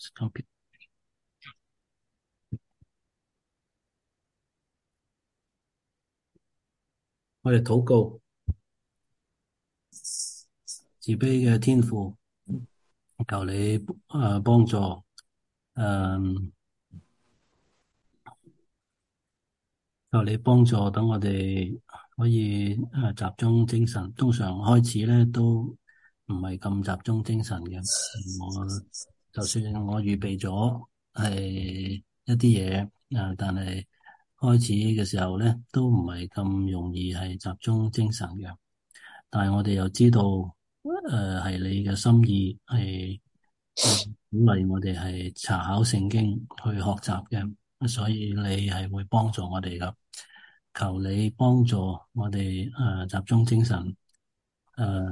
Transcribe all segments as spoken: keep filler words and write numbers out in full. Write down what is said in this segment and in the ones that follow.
我哋禱告，慈悲嘅天父，求你誒、呃、幫助誒、呃，求你幫助，等我哋可以誒、呃、集中精神。通常開始咧都唔係咁集中精神嘅。我就算我預備咗係一啲嘢誒，但係開始嘅時候咧都唔係咁容易係集中精神嘅。但係我哋又知道，誒、呃、係你嘅心意係。誒，鼓勵我哋係查考聖經去學習嘅，所以你係會幫助我哋噶。求你幫助我哋誒、呃、集中精神，誒、呃、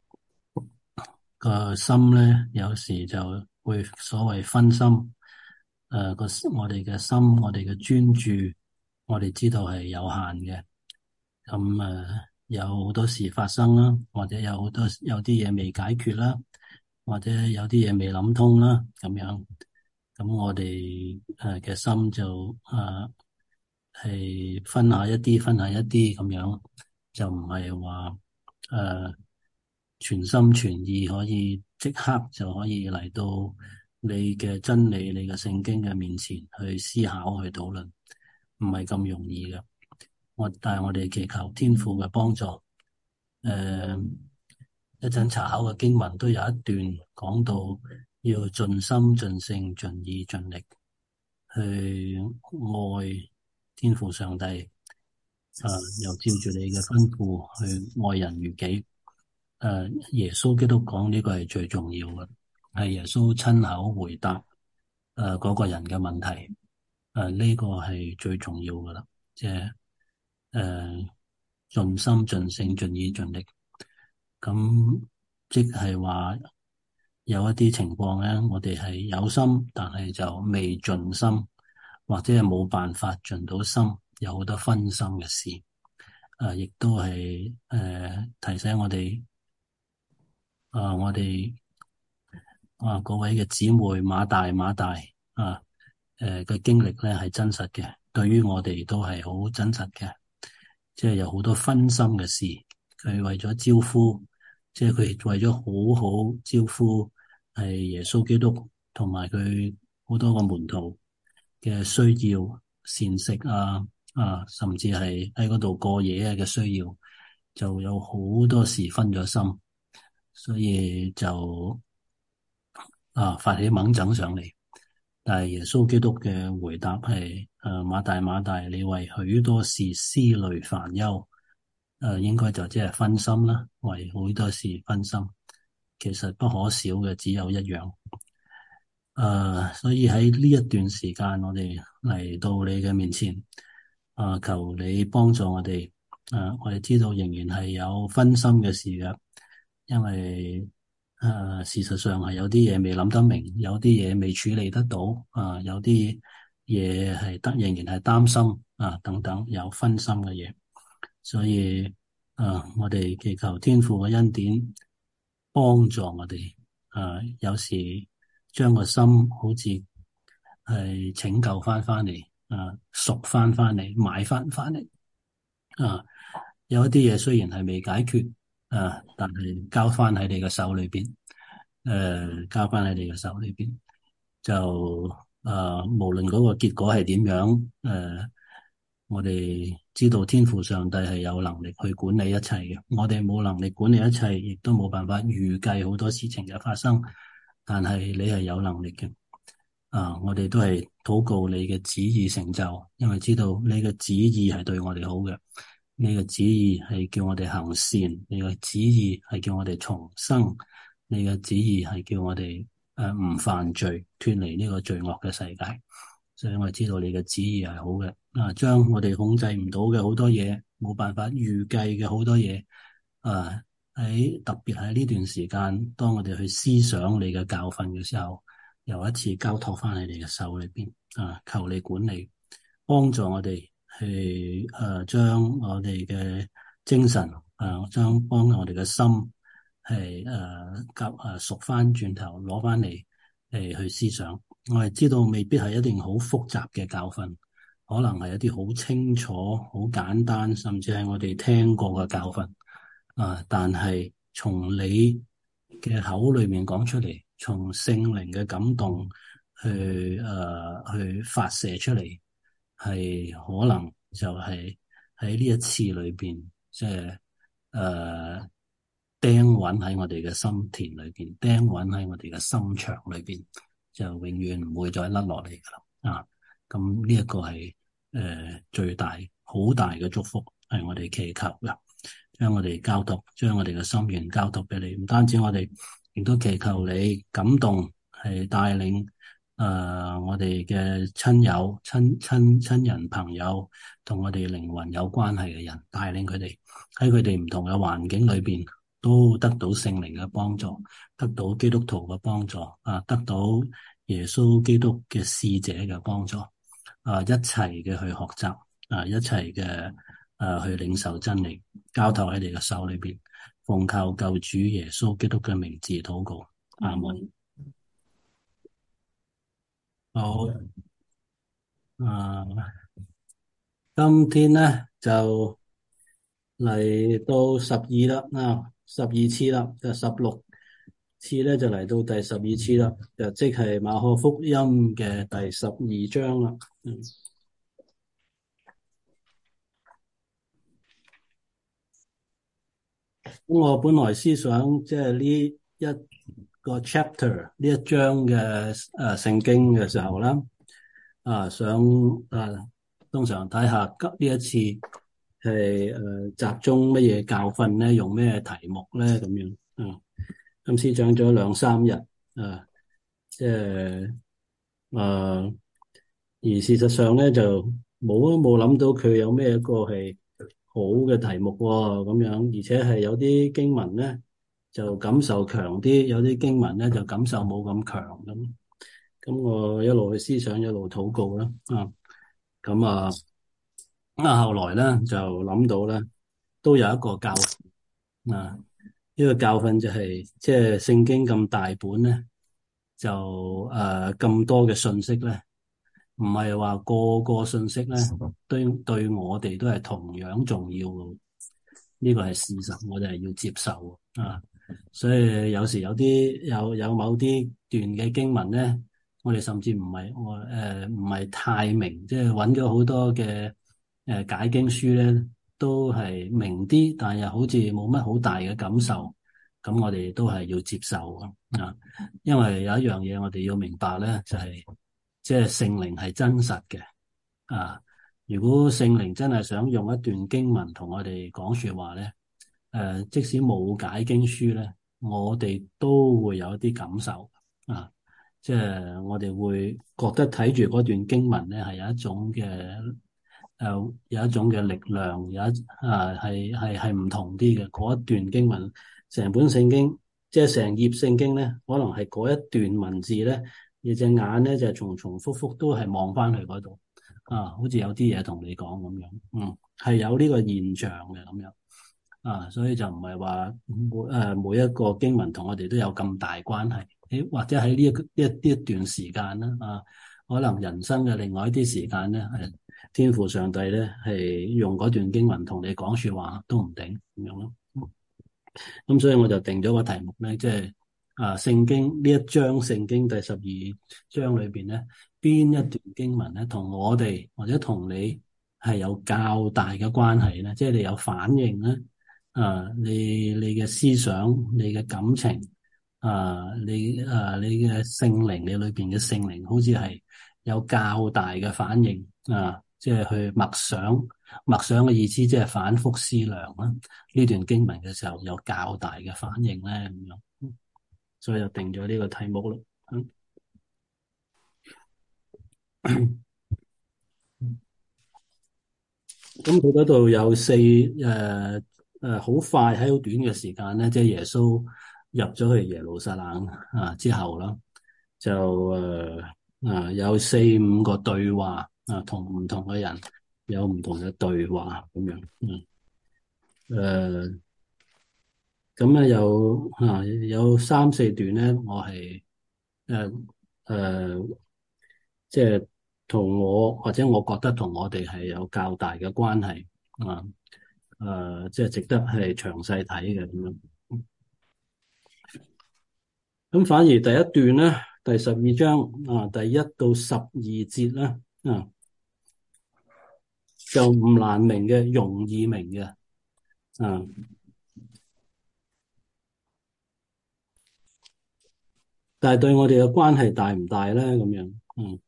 個心咧有時就會所謂分心，誒、呃、個我哋嘅心，我哋嘅專注，我哋知道係有限嘅。咁誒、呃、有好多事發生啦，或者有好多有啲嘢未解決啦，或者有啲嘢未諗通啦，咁樣。咁我哋誒嘅心就誒係分下一啲，分下一啲咁樣，就唔係話誒全心全意可以即刻就可以嚟到你嘅真理、你嘅聖經嘅面前去思考、去討論，唔係咁容易嘅。我但係我哋祈求天父嘅幫助。誒、呃，一陣查考嘅經文都有一段講到要盡心、盡性、盡意、盡力。去愛天父上帝，誒、呃，又照住你嘅吩咐去愛人如己。誒、呃，耶穌基督講呢個係最重要嘅，係耶穌親口回答誒嗰、呃那個人嘅問題。誒、呃，呢、這個係最重要噶啦，即係誒盡心盡性盡意盡力。咁即係話有一啲情況咧，我哋係有心，但係就未盡心。或者係冇辦法盡到心，有好多分心嘅事，誒、呃，亦都係誒、呃、提醒我哋，啊、呃，我哋啊各位嘅姊妹馬大馬大啊，誒嘅經歷咧係真實嘅，對於我哋都係好真實嘅，即係有好多分心嘅事，佢為咗招呼，即係佢為咗好好招呼係耶穌基督同埋佢好多個門徒嘅需要膳食啊啊，甚至係喺嗰度過夜嘅需要，就有好多時分咗心，所以就啊發起猛整上嚟。但係耶穌基督嘅回答係：誒，馬大馬大，你為許多事思慮煩憂。誒，應該就即係分心啦，為好多事分心。其實不可少嘅只有一樣。誒，uh, 所以喺呢一段時間，我哋嚟到你嘅面前，啊、呃，求你幫助我哋。誒、呃，我哋知道仍然係有分心嘅事嘅，因為誒、呃，事實上係有啲嘢未諗得明，有啲嘢未處理得到，啊、呃，有啲嘢係得仍然係擔心啊、呃，等等有分心嘅嘢。所以誒、呃，我哋祈求天父嘅恩典幫助我哋。誒、呃，有時。將個心好似係拯救翻翻嚟，啊，贖翻翻嚟，買翻翻嚟，啊，有一啲嘢雖然係未解決，啊，但係交翻喺你嘅手裏邊，誒、啊，交翻喺你嘅手裏邊，就誒、啊，無論嗰個結果係點樣，誒、啊，我哋知道天父上帝係有能力去管理一切嘅，我哋冇能力管理一切，亦都冇辦法預計好多事情嘅發生。但係你係有能力嘅，啊！我哋都係禱告你嘅旨意成就，因為知道你嘅旨意係對我哋好嘅，你嘅旨意係叫我哋行善，你嘅旨意係叫我哋重生，你嘅旨意係叫我哋誒唔犯罪，脫離呢個罪惡嘅世界。所以我知道你嘅旨意係好嘅，啊！將我哋控制唔到嘅好多嘢，冇辦法預計嘅好多嘢，啊！喺特別喺呢段時間，當我哋去思想你嘅教訓嘅時候，又一次交託翻喺你嘅手裏邊啊！求你管理，幫助我哋去誒，將我哋嘅精神誒，將幫我哋嘅心係誒，夾誒贖翻轉頭攞翻嚟誒去思想。我係知道未必係一定好複雜嘅教訓，可能係一啲好清楚、好簡單，甚至係我哋聽過嘅教訓。啊！但係從你嘅口裏面講出嚟，從聖靈嘅感動去誒、呃、去發射出嚟，係可能就係喺呢一次裏邊，即係誒釘穩喺我哋嘅心田裏邊，釘穩喺我哋嘅心腸裏邊，就永遠唔會再甩落嚟噶啦。啊！咁呢一個係誒、呃、最大好大嘅祝福，係我哋祈求嘅。將我哋交託，將我哋嘅心願交託俾你。唔單止我哋，亦都祈求你感動，係帶領誒、呃、我哋嘅親友、親親親人、朋友，同我哋靈魂有關係嘅人，帶領佢哋喺佢哋唔同嘅環境裏邊，都得到聖靈嘅幫助，得到基督徒嘅幫助，啊，得到耶穌基督嘅使者嘅幫助，啊，一齊嘅去學習，啊，一齊嘅。誒、啊，去領受真理，交託喺你嘅手裏邊，奉靠救主耶穌基督嘅名字禱告，阿門。好，啊，今天咧就嚟到十二啦，啊，十二次啦，就十六次咧就嚟到第十二次啦，就即係馬可福音嘅第十二章啦。嗯，咁我本來思想即係呢一個 chapter 呢一章嘅誒聖經嘅時候啦，啊想啊通常睇下今呢一次係誒、呃、集中乜嘢教訓咧，用咩題目咧咁樣，啊今次講咗兩三日，啊即係誒而事實上咧就冇都冇諗到佢有咩一個係好嘅題目喎，咁樣，而且係有啲經文咧就感受強啲，有啲經文咧就感受冇咁強咁。咁我一路去思想，一路禱告啦。啊，咁啊，咁啊，後來咧就諗到咧，都有一個教訓啊，呢個教訓就係即係聖經咁大本咧，就誒咁多嘅信息咧，唔係話個個信息咧對對我哋都係同樣重要嘅。呢個係事實，我哋係要接受啊。所以有時有啲有有某啲段嘅經文咧，我哋甚至唔係我誒唔係太明，即係揾咗好多嘅誒、呃、解經書咧，都係明啲，但係又好似冇乜好大嘅感受。咁我哋都係要接受啊，因為有一樣嘢我哋要明白咧，就係即係聖靈係真實嘅啊。如果聖靈真係想用一段經文同我哋講說話咧，誒、呃，即使冇解經書咧，我哋都會有一啲感受啊，即係我哋會覺得睇住嗰段經文咧係有一種嘅誒、呃，有一種嘅力量，有一啊係係係唔同啲嘅嗰一段經文，成本聖經即係成頁聖經咧，可能係嗰一段文字咧，你隻眼咧就係重重複複都係望翻去嗰度。啊，好似有啲嘢同你講咁樣，嗯，係有呢個現象嘅咁樣，啊，所以就唔係話每誒、呃、每一個經文同我哋都有咁大關係，誒或者喺呢一呢一呢一段時間啦，啊，可能人生嘅另外一啲時間咧，係天父上帝咧係用嗰段經文同你講說話都唔定咁樣咯。咁所以我就定咗個題目咧，即係啊聖經呢一章聖經第十二章裏邊咧，邊一段經文咧同我哋或者同你係有較大嘅關係咧？即係你有反應咧，啊你你嘅思想、你嘅感情啊，你啊你嘅聖靈，你裏邊嘅聖靈好似係有較大嘅反應啊！即係去默想，默想嘅意思即係反覆思量啦。呢段經文嘅時候有較大嘅反應咧，咁樣，所以就定咗呢個題目咯。咁佢嗰度有四誒誒，好快喺好短嘅時間咧，即係耶穌入咗去耶路撒冷啊之後啦，就誒啊有四五個對話啊，同唔同嘅人有唔同嘅對話咁樣，嗯誒。咁咧有啊有三四段咧，我係誒誒，即係同我或者我覺得同我哋係有較大嘅關係啊，誒，即係值得係詳細睇嘅咁樣。咁反而第一段咧，第十二章啊，第一到十二節咧啊，就唔難明嘅，容易明嘅啊。但係對我哋嘅關係大唔大咧？咁樣，嗯，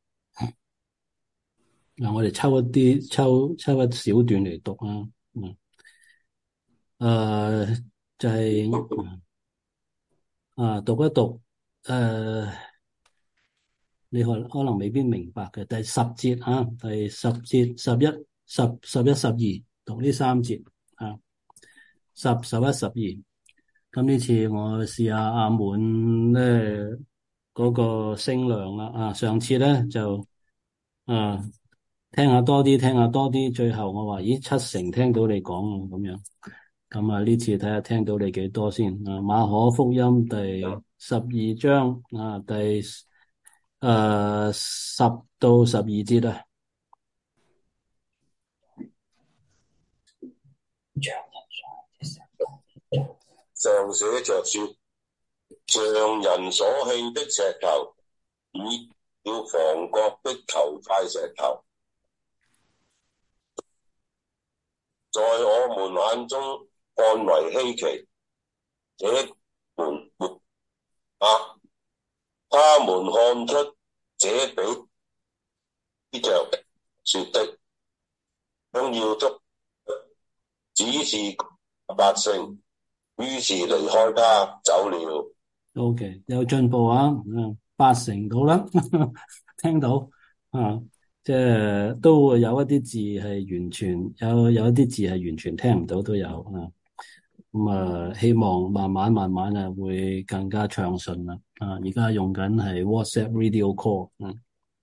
嗱，我哋抽一啲，抽抽一小段嚟讀啊，嗯，誒、呃，就係、是、啊，讀一讀，誒、呃，你可可能未必明白嘅，第十節啊，第十節、十一、十、十一、十二，讀呢三節啊，十、十一、十二。咁呢次我試下阿滿咧嗰個聲量啦，啊，上次咧就啊聽下多啲，聽下多啲，最後我話咦七成聽到你講咁樣，咁啊呢次睇下聽到你幾多先啊。馬可福音第十二章啊，第誒十到十二節啊。 上寫着說，像人所棄的石頭，已了房角的頭塊石頭，在我們眼中看為稀奇。這門沒啊，他們看出這比着說的，將要捉，指示百姓，於是離開他走了。 O.K. 有進步啊，嗯，八成到啦，聽到啊，即係都會有一啲字係完全有有一啲字係完全聽唔到都有啊。咁啊，希望慢慢慢慢啊會更加暢順啦。啊，而家用緊係 WhatsApp Video Call，嗯，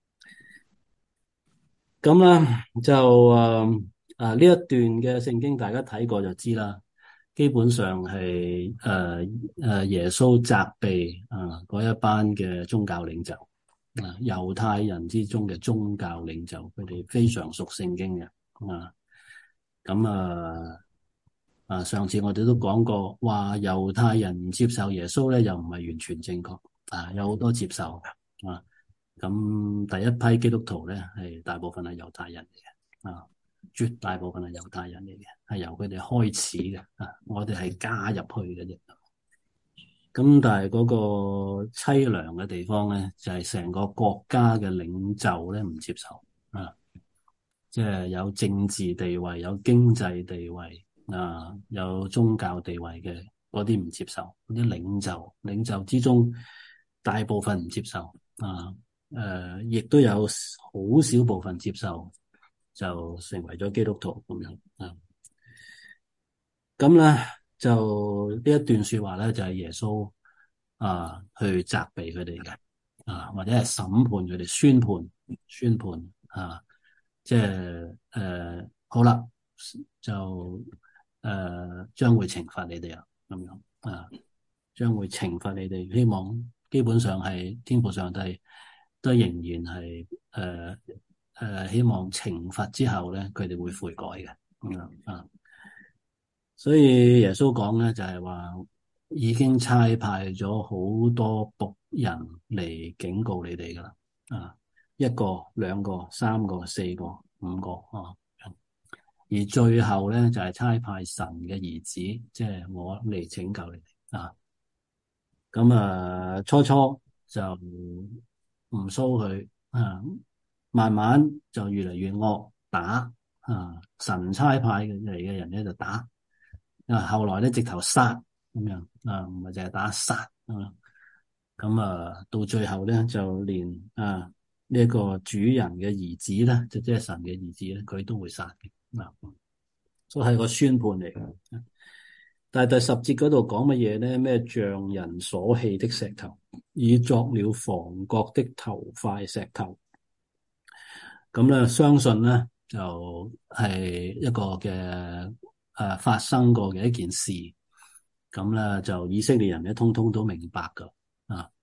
咁啦就誒啊呢一段嘅聖經大家睇過就知啦。基本上係誒誒耶穌責備啊嗰一班嘅宗教領袖啊，猶太人之中嘅宗教領袖，佢哋非常熟聖經嘅啊。咁啊啊，上次我哋都講過，話猶太人唔接受耶穌咧，又唔係完全正確啊，有好多接受嘅啊。咁第一批基督徒咧，係大部分係猶太人嚟嘅啊。絕大部分係猶太人嚟嘅，係由佢哋開始嘅啊！我哋係加入去嘅啫。咁但係嗰個淒涼嘅地方咧，就係成個國家嘅領袖咧唔接受啊，即係有政治地位、有經濟地位啊、有宗教地位嘅嗰啲唔接受，嗰啲領袖領袖之中大部分唔接受啊，誒，亦都有好少部分接受。就成為咗基督徒咁樣啊，咁咧就呢一段說話咧就係耶穌啊去責備佢哋嘅啊，或者係審判佢哋，宣判宣判啊，即係誒好啦，就誒將會懲罰你哋啊，咁樣啊，將會懲罰你哋，希望基本上係天父上帝都仍然係誒。誒、呃，希望懲罰之後咧，佢哋會悔改嘅咁樣啊。所以耶穌講咧，就係、是、話已經差派咗好多僕人嚟警告你哋噶啦啊，一個、兩個、三個、四個、五個啊。而最後咧，就係、是、差派神嘅兒子，即係我嚟拯救你哋啊。咁啊，初初就唔騷佢啊。慢慢就越嚟越惡打啊！神差派嘅嚟嘅人咧就打啊，後來咧直頭殺咁樣啊，唔係淨係打殺啊。咁啊，到最後咧就連啊呢一個主人嘅兒子咧，即即係神嘅兒子咧，佢都會殺嘅啊，都係個宣判嚟嘅。但係第十節嗰度講乜嘢咧？咩像人所棄的石頭，已作了房角的頭塊石頭。咁咧，相信咧就係一個嘅誒、呃、發生過嘅一件事。咁咧就以色列人咧，通通都明白噶啊，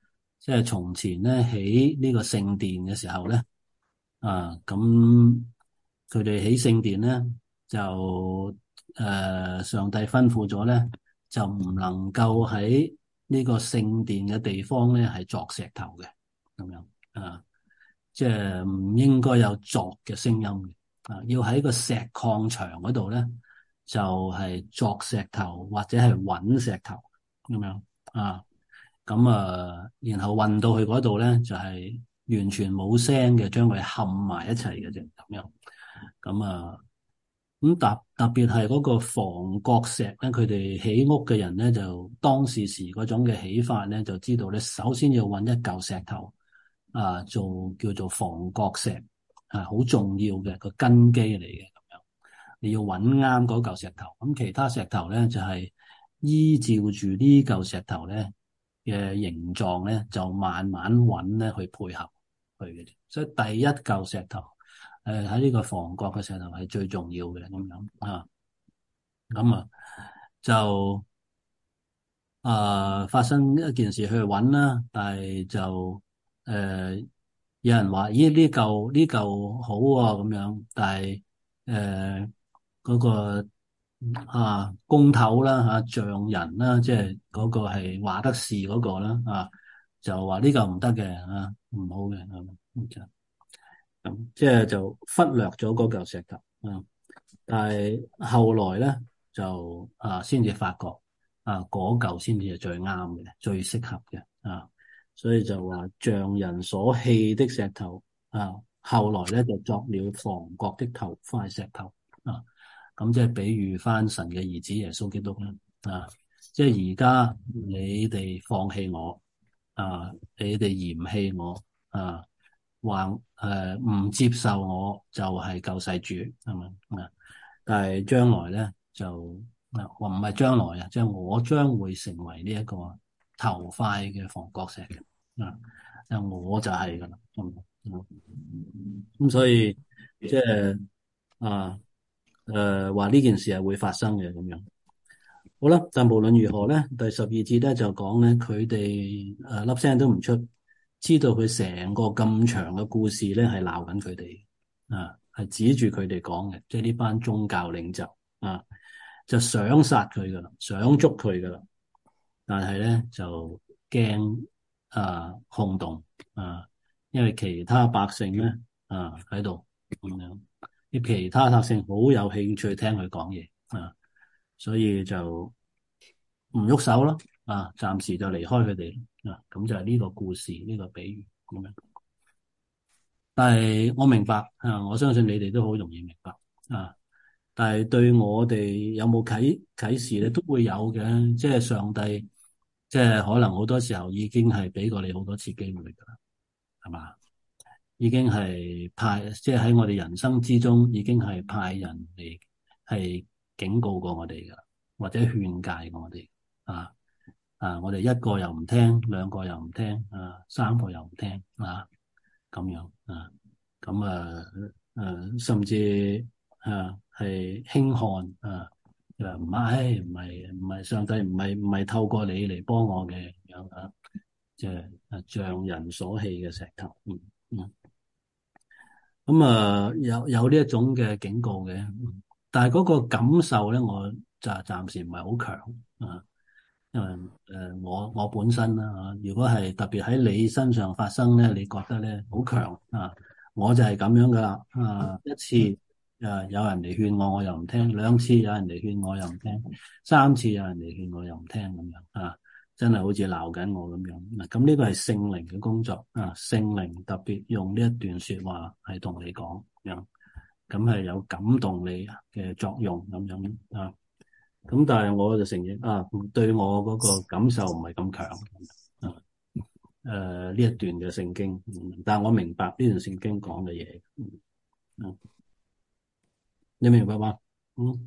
即係從前咧起呢個聖殿嘅時候咧，啊咁佢哋起聖殿咧就誒、呃、上帝吩咐咗咧，就唔能夠喺呢個聖殿嘅地方咧係鑿石頭嘅咁樣啊，即係唔應該有鑿嘅聲音嘅啊，要喺個石礦場嗰度咧就係、是、鑿石頭或者係揾石頭咁樣啊。咁啊，然後運到去嗰度咧，就係完全冇聲嘅，將佢冚埋一齊嘅啫，咁樣。咁啊，咁特特別係嗰個房角石咧，佢哋起屋嘅人咧，就當時時嗰種嘅起法咧，就知道咧，首先要揾一嚿石頭啊，做叫做房角石，係好重要嘅個根基嚟嘅，咁樣。你要揾啱嗰嚿石頭，咁其他石頭咧就係依照住呢嚿石頭咧嘅形狀咧，就慢慢揾咧去配合佢嘅。所以第一嚿石頭，誒喺呢個房角嘅石頭係最重要嘅咁樣啊。咁啊就啊、呃、發生一件事去揾啦，但係就誒、呃、有人話咦呢嚿呢嚿好喎咁樣，但係誒嗰個啊工頭啦嚇匠人啦，即係嗰個係話得事嗰個啦啊，就話呢嚿唔得嘅啊，唔好嘅咁就咁，即係就忽略咗嗰嚿石頭啊。但係後來咧就啊先至發覺啊嗰嚿先至係最啱嘅、最適合嘅啊，所以就話匠人所棄的石頭啊，後來咧就作了房角的頭塊石頭啊。咁即係比喻翻神嘅兒子耶穌基督啦啊！即係而家你哋放棄我啊，你哋嫌棄我啊，話誒唔接受我就係救世主係咪啊？但係將來咧就啊，我唔係將來啊，即係我將會成為呢一個頭塊嘅房角石嘅啊，就我就係噶啦，咁咁所以即係啊。誒，話呢件事係會發生嘅咁樣，好啦。但無論如何咧，第十二節咧就講咧，佢哋誒粒聲都唔出，知道佢成個咁長嘅故事咧係鬧緊佢哋啊，係指住佢哋講嘅，即係呢班宗教領袖啊，就想殺佢噶啦，想捉佢噶啦，但係咧就驚啊轟動啊，因為其他百姓咧啊喺度咁樣。啲其他百姓好有興趣聽佢講嘢啊，所以就唔喐手咯啊，暫時就離開佢哋啊，咁就係呢個故事呢個比喻咁樣。但係我明白啊，我相信你哋都好容易明白啊。但係對我哋有冇啟啟示咧，都會有嘅。即係上帝，即係可能好多時候已經係俾過你好多次機會噶啦，係嘛？已經係派，即係喺我哋人生之中，已經係派人嚟係警告過我哋噶，或者勸誡過我哋啊啊！我哋一個又唔聽，兩個又唔聽啊，三個又唔聽啊，咁樣啊，咁啊誒，甚至啊係輕看啊，誒唔係唔係唔係上帝唔係唔係透過你嚟幫我嘅咁樣啊，即係啊匠人所棄嘅石頭，嗯嗯。咁啊、嗯，有有呢一種嘅警告嘅，但係嗰個感受咧，我就暫時唔係好強啊。因為誒、呃，我我本身啦啊，如果係特別喺你身上發生咧，你覺得咧好強啊，我就係咁樣噶啦啊，一次誒、啊、有人嚟勸我，我又唔聽；兩次有人嚟勸我又唔聽；三次有人嚟勸我又唔聽咁樣啊。真係好似鬧緊我咁樣嗱，咁呢個係聖靈嘅工作啊，聖靈特別用呢一段說話係同你講樣，咁係有感動你嘅作用咁樣啊。咁但係我就承認啊，對我嗰個感受唔係咁強啊。誒，呢一段嘅聖經，但係我明白呢段聖經講嘅嘢，嗯，你明白嗎？嗯，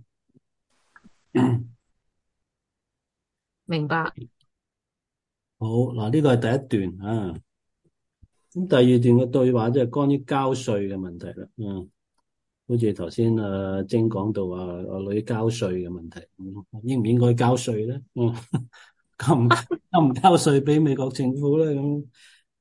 明白。 好嗱，呢個係第一段啊。咁第二段嘅對話即係關於交稅嘅問題啦，嗯，好似頭先阿晶講到話阿女交稅嘅問題，嗯，應唔應該交稅咧？嗯，交唔交唔交稅俾美國政府咧？咁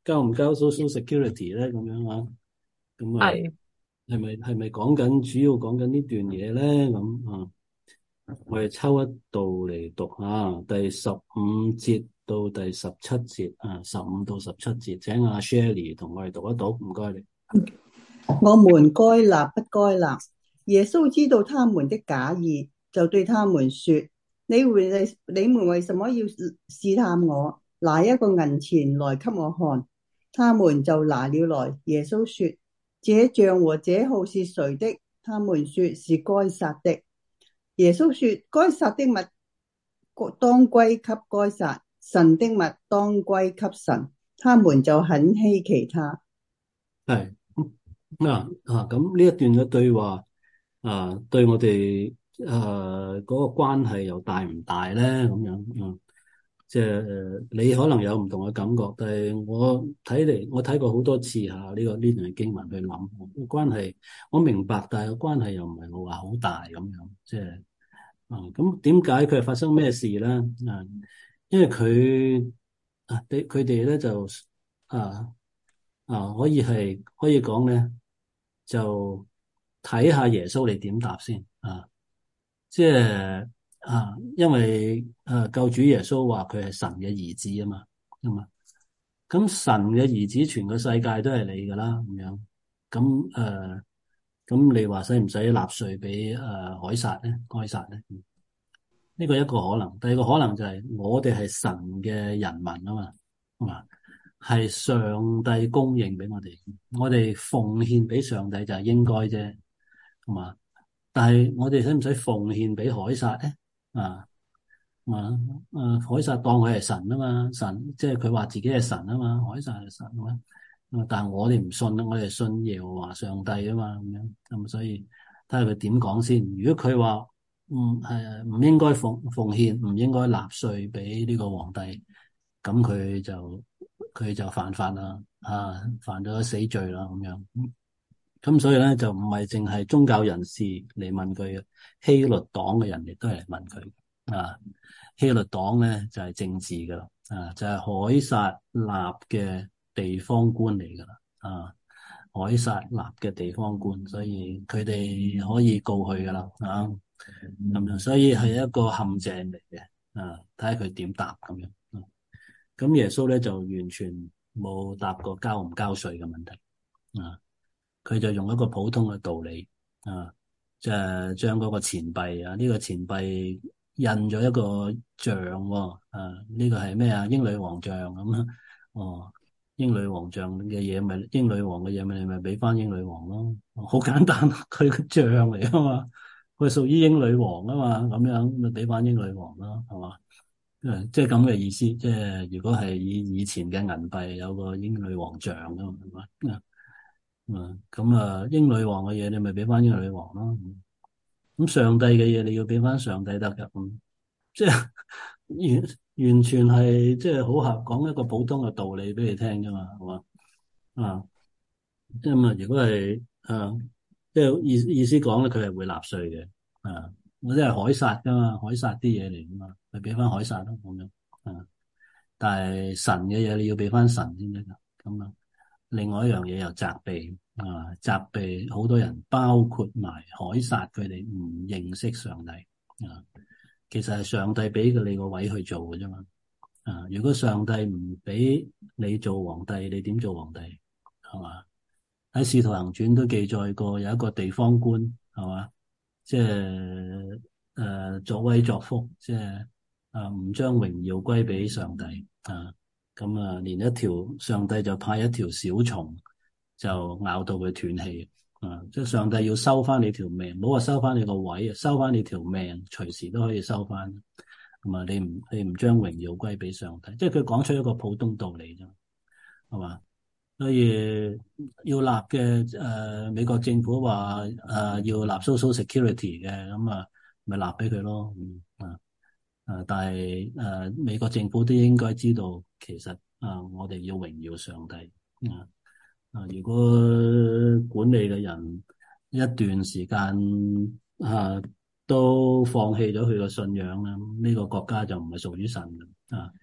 交唔交 social security 咧？咁樣啊，咁啊， 係。 係咪係咪講緊主要講緊呢段嘢咧？咁啊，我哋抽一度嚟讀下第十五節到第十七節啊，十五到十七節，請阿 Shelly 同我哋讀一讀，唔該你。 我們該立不該立？耶穌知道他們的假意，就對他們說：你為你們為什麼要試探我？拿一個銀錢來給我看。他們就拿了來。耶穌說：這像和這號是誰的？他們說是該撒的。耶穌說：該撒的物當歸給該撒，神的物當歸給神。他們就很稀奇他。 係。啊啊！咁呢一段嘅對話啊，對我哋誒嗰個關係又大唔大咧？咁樣，嗯，即係誒，你可能有唔同嘅感覺，但係我睇嚟，我睇過好多次下呢個呢段嘅經文去諗關係，我明白，但係個關係又唔係我話好大咁樣，即係啊，咁點解佢係發生咩事咧？啊，因為佢啊，佢佢哋咧就啊。啊，可以係可以講咧，就睇下耶穌你點答先啊！即係啊，因為啊，救主耶穌話佢係神嘅兒子啊嘛，咁啊，咁神嘅兒子全個世界都係你噶啦，咁樣，咁誒，咁、啊、你話使唔使納稅俾誒凱撒咧？該撒咧？呢個一個可能，第二個可能就係我哋係神嘅人民啊嘛，係嘛？係上帝供應俾我哋，我哋奉獻俾上帝就係應該啫，係嘛？但係我哋使唔使奉獻俾凱撒咧？啊啊啊！凱撒當佢係神啊嘛，神即係佢話自己係神啊嘛，凱撒係神啊嘛。但係我哋唔信啊，我哋信耶和華上帝啊嘛，咁樣咁所以睇下佢點講先。如果佢話唔係唔應該奉奉獻，唔應該納稅俾呢個皇帝，咁佢就佢就犯法啦，啊，犯咗死罪啦，咁樣。咁所以咧就唔係淨係宗教人士嚟問佢嘅，希律黨嘅人亦都係嚟問佢啊。希律黨咧就係政治噶啦，啊就係凱撒立嘅地方官嚟噶啦，啊凱撒立嘅地方官，所以佢哋可以告佢噶啦，啊咁樣，所以係一個陷阱嚟嘅，啊睇下佢點答咁樣。咁耶穌咧就完全冇答過交唔交稅嘅問題，啊佢就用一個普通嘅道理，啊就係將嗰個錢幣啊，呢個錢幣印咗一個像喎，啊呢個係咩啊？英女王像咁啊，哦英女王像嘅嘢咪英女王嘅嘢咪你咪俾翻英女王咯，好簡單，佢個像嚟啊嘛，佢屬於英女王啊嘛，咁樣咪俾翻英女王咯，係嘛？誒，即係咁嘅意思，即係如果係以以前嘅銀幣有個英女王像啊嘛，係嘛？啊，咁啊，英女王嘅嘢你咪俾翻英女王咯。咁上帝嘅嘢你要俾翻上帝得噶。咁即係完完全係即係好合講一個普通嘅道理俾你聽啫嘛，係嘛？啊，即係啊，如果係啊，即係意意思講咧，佢係會納稅嘅。啊，我即係凱撒噶嘛，凱撒啲嘢嚟噶嘛，咪俾翻凱撒咯咁樣。啊，但係神嘅嘢你要俾翻神先得噶。咁啊。另外一樣嘢又責備啊，責備好多人，包括埋凱撒佢哋唔認識上帝啊。其實係上帝俾佢你個位去做嘅啫嘛。啊，如果上帝唔俾你做皇帝，你點做皇帝？係嘛？喺《使徒行傳》都記載過，有一個地方官係嘛，即係誒作威作福，即係啊唔將榮耀歸俾上帝啊。咁啊，連一條上帝就派一條小蟲就咬到佢斷氣啊！即係上帝要收翻你條命，唔好話收翻你個位啊，收翻你條命，隨時都可以收翻。咁啊，你唔你唔將榮耀歸俾上帝，即係佢講出一個普通道理啫，係嘛？所以要立嘅誒、呃，美國政府話誒、呃、要立 social security 嘅，咁啊咪立俾佢咯，嗯啊。誒、呃，但係誒、呃，美國政府都應該知道，其實啊、呃，我哋要榮耀上帝啊。啊、呃，如果管理嘅人一段時間啊，都放棄咗佢個信仰啦，呢、這個國家就唔係屬於神嘅啊。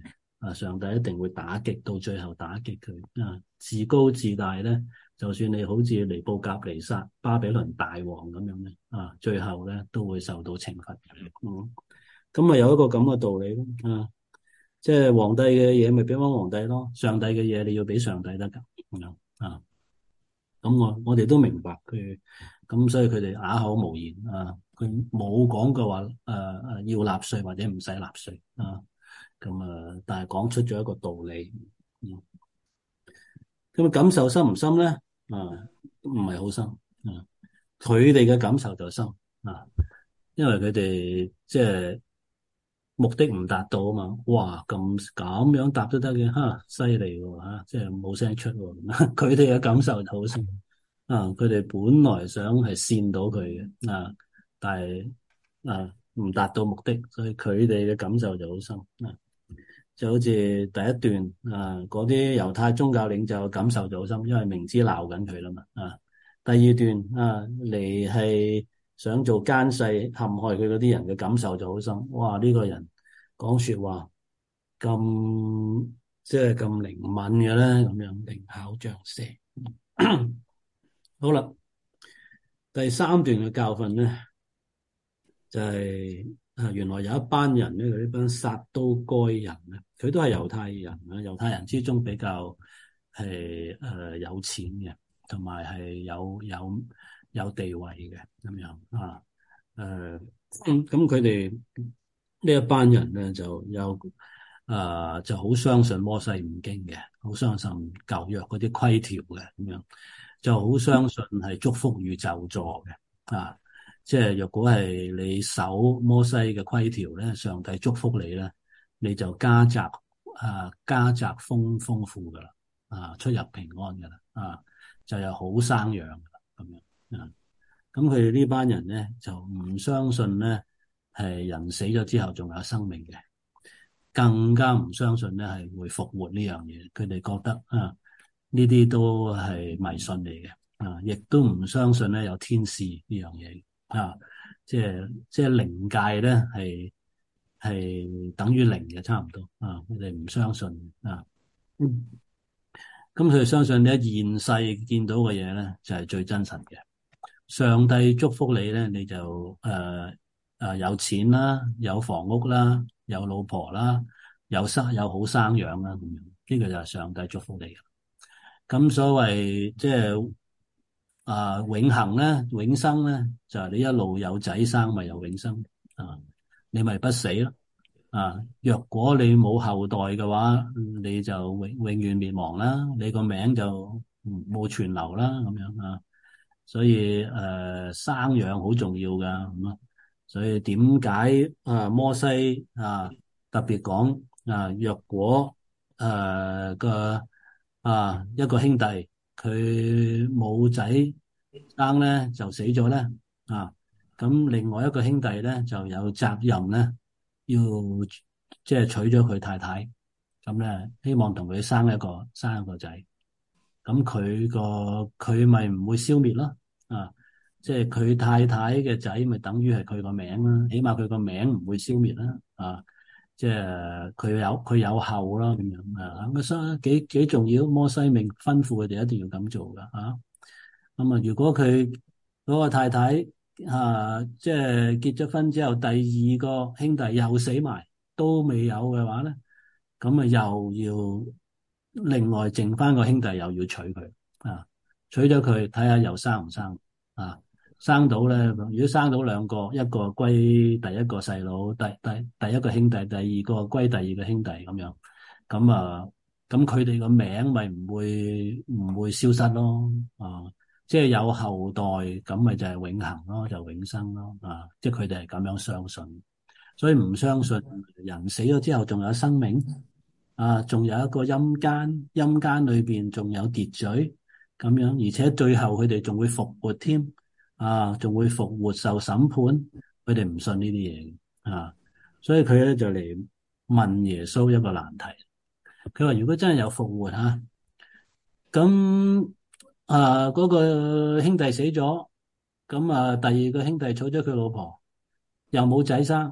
啊，上帝一定會打擊，到最後打擊佢啊。自高自大咧，就算你好似尼布甲尼撒、巴比倫大王咁樣咧，啊，最後咧都會受到懲罰。嗯，咁啊有一個咁嘅道理咯，啊，即係皇帝嘅嘢咪俾翻皇帝咯，上帝嘅嘢你要俾上帝得噶，嗯，啊，咁我我哋都明白佢，咁所以佢哋啞口無言啊，佢冇講過話誒誒要納稅或者唔使納稅啊。咁啊，但係講出咗一個道理，嗯，咁啊感受深唔深咧？啊，唔係好深，啊，佢哋嘅感受就深，啊，因為佢哋即係目的唔達到啊嘛，哇，咁咁樣答都得嘅，吓，犀利喎，吓，即係冇聲出喎，佢哋嘅感受就好深，啊，佢哋本來想係煽到佢嘅，啊，但係啊唔達到目的，所以佢哋嘅感受就好深，啊。就好似第一段啊，嗰啲猶太宗教領袖感受就好深，因為明知鬧緊佢啦嘛啊。第二段啊，嚟係想做奸細陷害佢嗰啲人嘅感受就好深。哇！呢個人講說話咁即係咁靈敏嘅咧，咁樣靈巧像蛇。好啦，第三段嘅教訓咧，就係啊，原來有一班人咧，佢呢班撒都該人咧，佢都係猶太人啊，猶太人之中比較係誒、呃、有錢嘅，同埋係有有有地位嘅咁樣啊。誒咁咁佢哋呢一班人咧就有啊、呃、就好相信摩西五經嘅，好相信舊約嗰啲規條嘅咁樣，就好相信係祝福與咒詛嘅啊。即係若果係你守摩西嘅規條咧，上帝祝福你咧，你就家宅啊家宅豐豐富噶啦，啊出入平安噶啦，啊就有好生養噶啦咁樣啊。咁佢哋呢班人咧就唔相信咧係人死咗之後仲有生命嘅，更加唔相信咧係會復活呢樣嘢。佢哋覺得啊呢啲都係迷信嚟嘅，啊亦都唔相信咧有天使呢樣嘢。啊，即係即係靈界咧，係係等於零嘅，差唔多啊！佢哋唔相信啊，嗯，咁佢哋相信咧現世見到嘅嘢咧就係最真實嘅。上帝祝福你咧，你就誒誒、呃呃、有錢啦，有房屋啦，有老婆啦，有生有好生養啦，咁樣呢個就係上帝祝福你嘅。咁所謂即係。啊，永恆咧，永生咧，就係你一路有仔生，咪有永生啊！你咪不死咯啊！若果你冇後代嘅話，你就永永遠滅亡啦，你個名就冇存留啦，咁樣啊！所以誒、呃，生養好重要噶咁啊！所以點解啊摩西啊特別講啊，若果誒個啊一個兄弟佢冇仔生咧就死咗咧啊，咁另外一個兄弟咧就有責任咧要即係娶咗佢太太，咁咧希望同佢生一個生一個仔，咁佢個佢咪唔會消滅咯啊！即係佢太太嘅仔咪等於係佢個名啦，起碼佢個名唔會消滅啦啊！即係佢有佢有後啦咁樣啊，咁啊所以幾幾重要，摩西命吩咐佢哋一定要咁做噶啊！咁啊，如果佢嗰個太太啊，即係結咗婚之後，第二個兄弟又死埋，都未有嘅話咧，咁啊又要另外剩翻個兄弟又要娶佢啊，娶咗佢睇下又生唔生啊？生到咧，如果生到兩個，一個歸第一個細佬，第第第一個兄弟，第二個歸第二個兄弟咁樣，咁啊，咁佢哋個名咪唔會唔會消失咯啊？即係有後代，咁咪就係永恆咯，就永生咯啊！即係佢哋係咁樣相信，所以唔相信人死咗之後仲有生命啊，仲有一個陰間，陰間裏邊仲有秩序咁樣，而且最後佢哋仲會復活添啊，仲會復活受審判，佢哋唔信呢啲嘢啊，所以佢咧就嚟問耶穌一個難題，佢話如果真係有復活吓，咁啊嗰個兄弟死咗，咁啊第二個兄弟娶咗佢老婆，又冇仔生，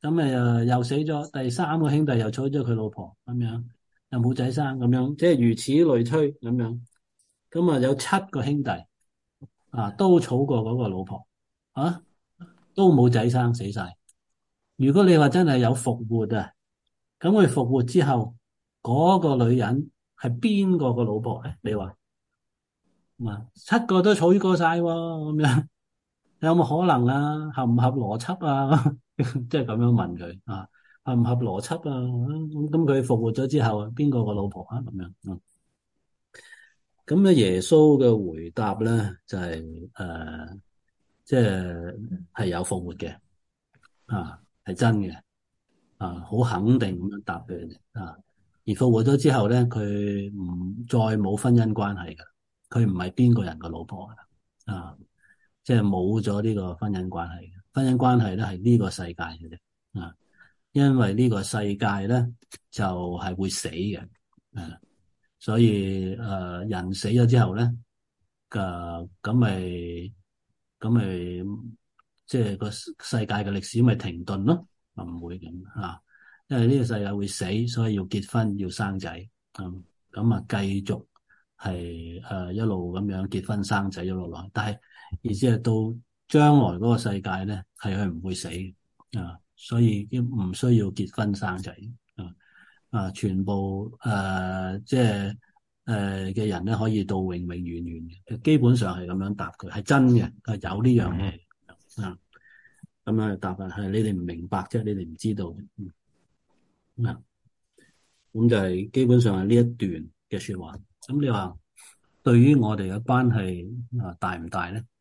咁咪又又死咗，第三個兄弟又娶咗佢老婆，咁樣又冇仔生，咁樣即係如此類推咁樣。咁啊有七個兄弟啊，都娶過嗰個老婆啊，都冇仔生，死晒。如果你話真係有復活啊，咁佢復活之後嗰個女人係邊個個老婆咧？你話啊，七個都娶過晒喎，咁樣有冇可能啊？合唔合邏輯啊？即係咁樣問佢啊，合唔合邏輯啊？咁咁佢復活咗之後，邊個個老婆啊？咁樣嗯，咁咧耶穌嘅回答咧就係誒，即係係有復活嘅啊，係真嘅啊，好肯定咁樣答佢啊。而復活咗之後咧，佢唔再冇婚姻關係嘅，佢唔係邊個人嘅老婆啊，即係冇咗呢個婚姻關係嘅。婚姻關係咧係呢個世界嘅啫啊。因為呢個世界咧就係、是、會死嘅，誒，所以誒、呃、人死咗之後咧，誒咁咪咁咪即係個世界嘅歷史咪停頓咯，唔會咁啊。因為呢個世界會死，所以要結婚要生仔，咁咁啊繼續係誒、呃、一路咁樣結婚生仔一路落，但係意思係到將來嗰個世界咧係佢唔會死啊。所以已經唔需要結婚生仔啊！啊，全部誒、呃、即係誒嘅人咧，可以到永永遠遠嘅，基本上係咁樣答佢，係真嘅，係有呢樣嘢啊！咁樣答案係你哋唔明白啫，你哋唔知道嗯啊！咁就係基本上係呢一段嘅說話。咁你話對於我哋嘅關係啊大唔大咧？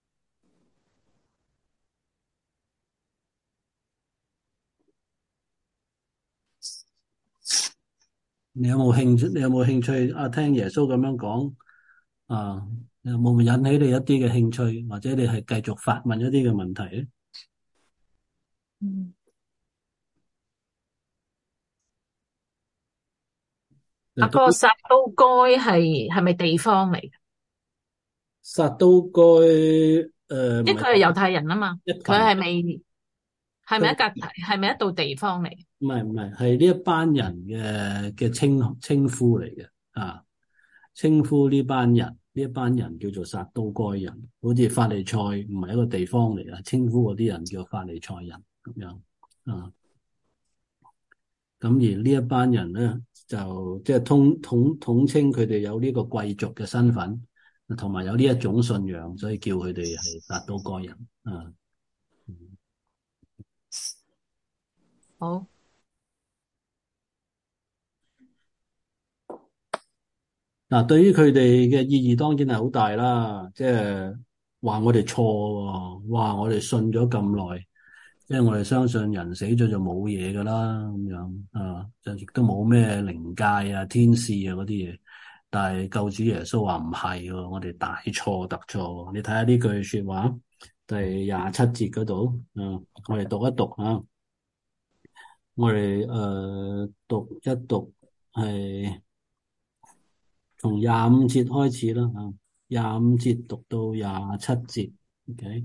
你有冇興趣？你有冇興趣啊？聽耶穌咁樣講啊，有冇引起你一啲嘅興趣，或者你係繼續發問一啲嘅問題咧？ 嗯，阿都哥撒都該係係咪地方嚟嘅？ 撒都該誒，唔即係佢係係猶太人啊嘛， 一群， 佢係咪係咪一佢格係咪一度地方嚟？ 唔係唔係係呢一班人嘅嘅稱稱呼嚟嘅啊，稱呼呢班人呢一班人叫做撒都該人，好似法利賽唔係一個地方嚟啊，稱呼嗰啲人叫法利賽人咁樣啊。咁而呢一班人咧，就即係通統統稱佢哋有呢個貴族嘅身份，同埋有呢一種信仰，所以叫佢哋係撒都該人啊。 好， 嗱，對於佢哋嘅意義當然係好大啦，即係話我哋錯喎，話我哋信咗咁耐，即係我哋相信人死咗就冇嘢噶啦，咁樣啊，就亦都冇咩靈界啊、天使啊嗰啲嘢。但係救主耶穌話唔係喎，我哋大錯特錯。你睇下呢句說話，第廿七節嗰度，嗯，我哋讀一讀啊，我哋誒、呃、讀一讀係。從廿五節開始啦，啊，廿五節讀到廿七節，OK，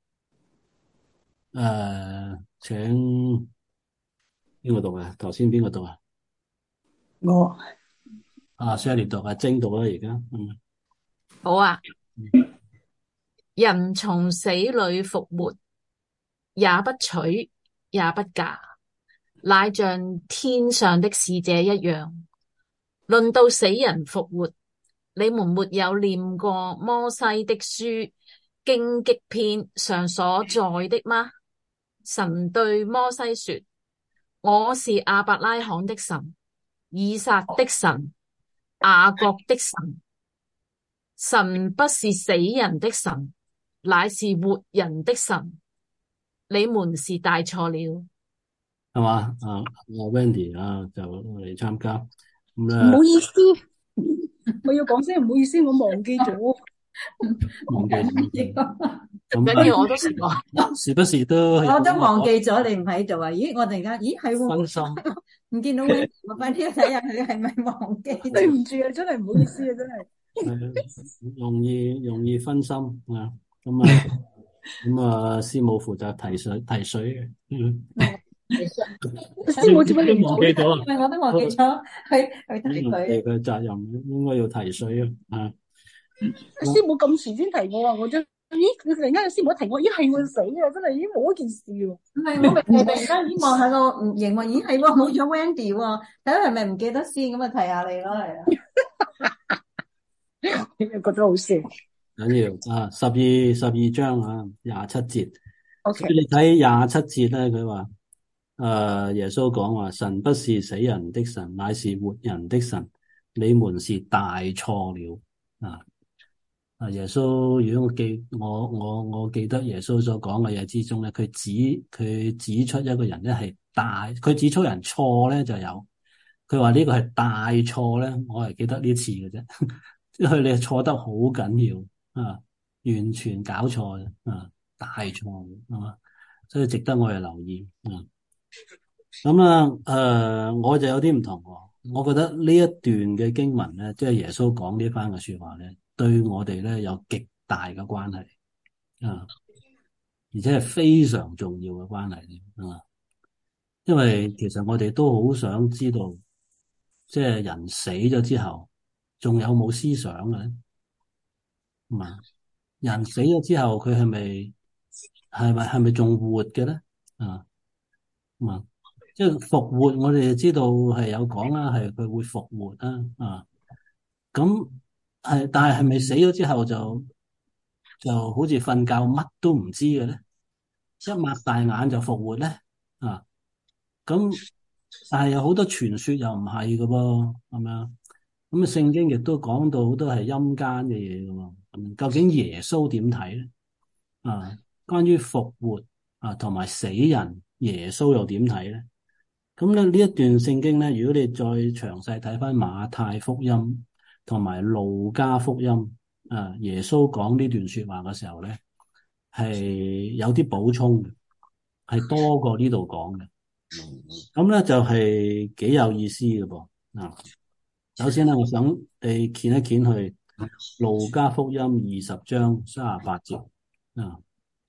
誒，請邊個讀啊？頭先邊個讀啊？ 我啊，Sally 讀啊，精讀啦，而家，嗯， 好啊。 嗯人從死裏復活，也不娶，也不嫁，乃像天上的使者一樣。論到死人復活，你們沒有念過摩西的書荊棘篇上所載的嗎？神對摩西說：我是亞伯拉罕的神，以撒的神，雅各的神。神不是死人的神，乃是活人的神。你們是大錯了。 係嘛？啊，阿 Wendy 啊，就嚟參加，咁唔咧好意思，我要講聲唔好意思，我忘記咗。 忘記咗，咁緊要我都識講， 時不時都我都忘記咗你唔喺度啊！咦，我突然間，咦係喎， 分心， 唔見到你，我快啲睇下佢係咪忘記？對唔住啊，真係唔好意思啊，真係。 係容易容易分心啊，咁啊，咁啊，師母負責提水提水嘅，嗯。 師母點解你唔早啲？ 都忘記咗啊？ 因為我都忘記咗去去提忘記佢。 佢責任，應該要提水啊。啊， 師母咁遲先提我啊，我就咦，佢突然間師母一提我，咦係會死啊！真係已經冇一件事喎。唔係，我咪係突然間已望下個熒幕，咦係喎，冇咗 Wendy 喎，睇下係咪唔記得先，咁啊提下你咯，係啊。覺得好笑。 緊要啊！十二十二章啊，廿七節。所 OK， 以你睇廿七節咧，佢話誒，耶穌講話，神不是死人的神，乃是活人的神。你們是大錯了啊！啊，耶穌，如果我記我我我記得耶穌所講嘅嘢之中咧，佢指佢指出一個人咧係大，佢指出人錯咧就有，佢話呢個係大錯咧，我係記得呢次嘅啫，因為你係錯得好緊要啊，完全搞錯嘅啊，大錯啊，所以值得我哋留意啊。咁啊，誒、呃，我就有啲唔同喎。我覺得呢一段嘅經文咧，即係耶穌講呢番嘅說話咧，對我哋咧有極大嘅關係啊，而且係非常重要嘅關係啊。因為其實我哋都好想知道，即係人死咗之後，仲有冇思想嘅咧？啊，人死咗之後，佢係咪係咪係咪仲活嘅咧？啊，啊。即係復活，我哋就知道係有講啦，係佢會復活啦，啊，咁係，但係係咪死咗之後就就好似瞓覺乜都唔知嘅咧？一擘大眼就復活咧？啊，咁但係有好多傳說又唔係嘅噃，係咪啊？咁啊，聖經亦都講到好多係陰間嘅嘢嘅喎，咁究竟耶穌點睇咧？啊，關於復活啊同埋死人，耶穌又點睇咧？咁咧呢一段聖經咧，如果你再詳細睇翻馬太福音同埋路加福音，啊，耶穌講呢段說話嘅時候咧，係有啲補充嘅，係多過呢度講嘅。咁咧就係幾有意思嘅噃。啊，首先咧，我想你掀一掀去路加福音二十章三十八節啊，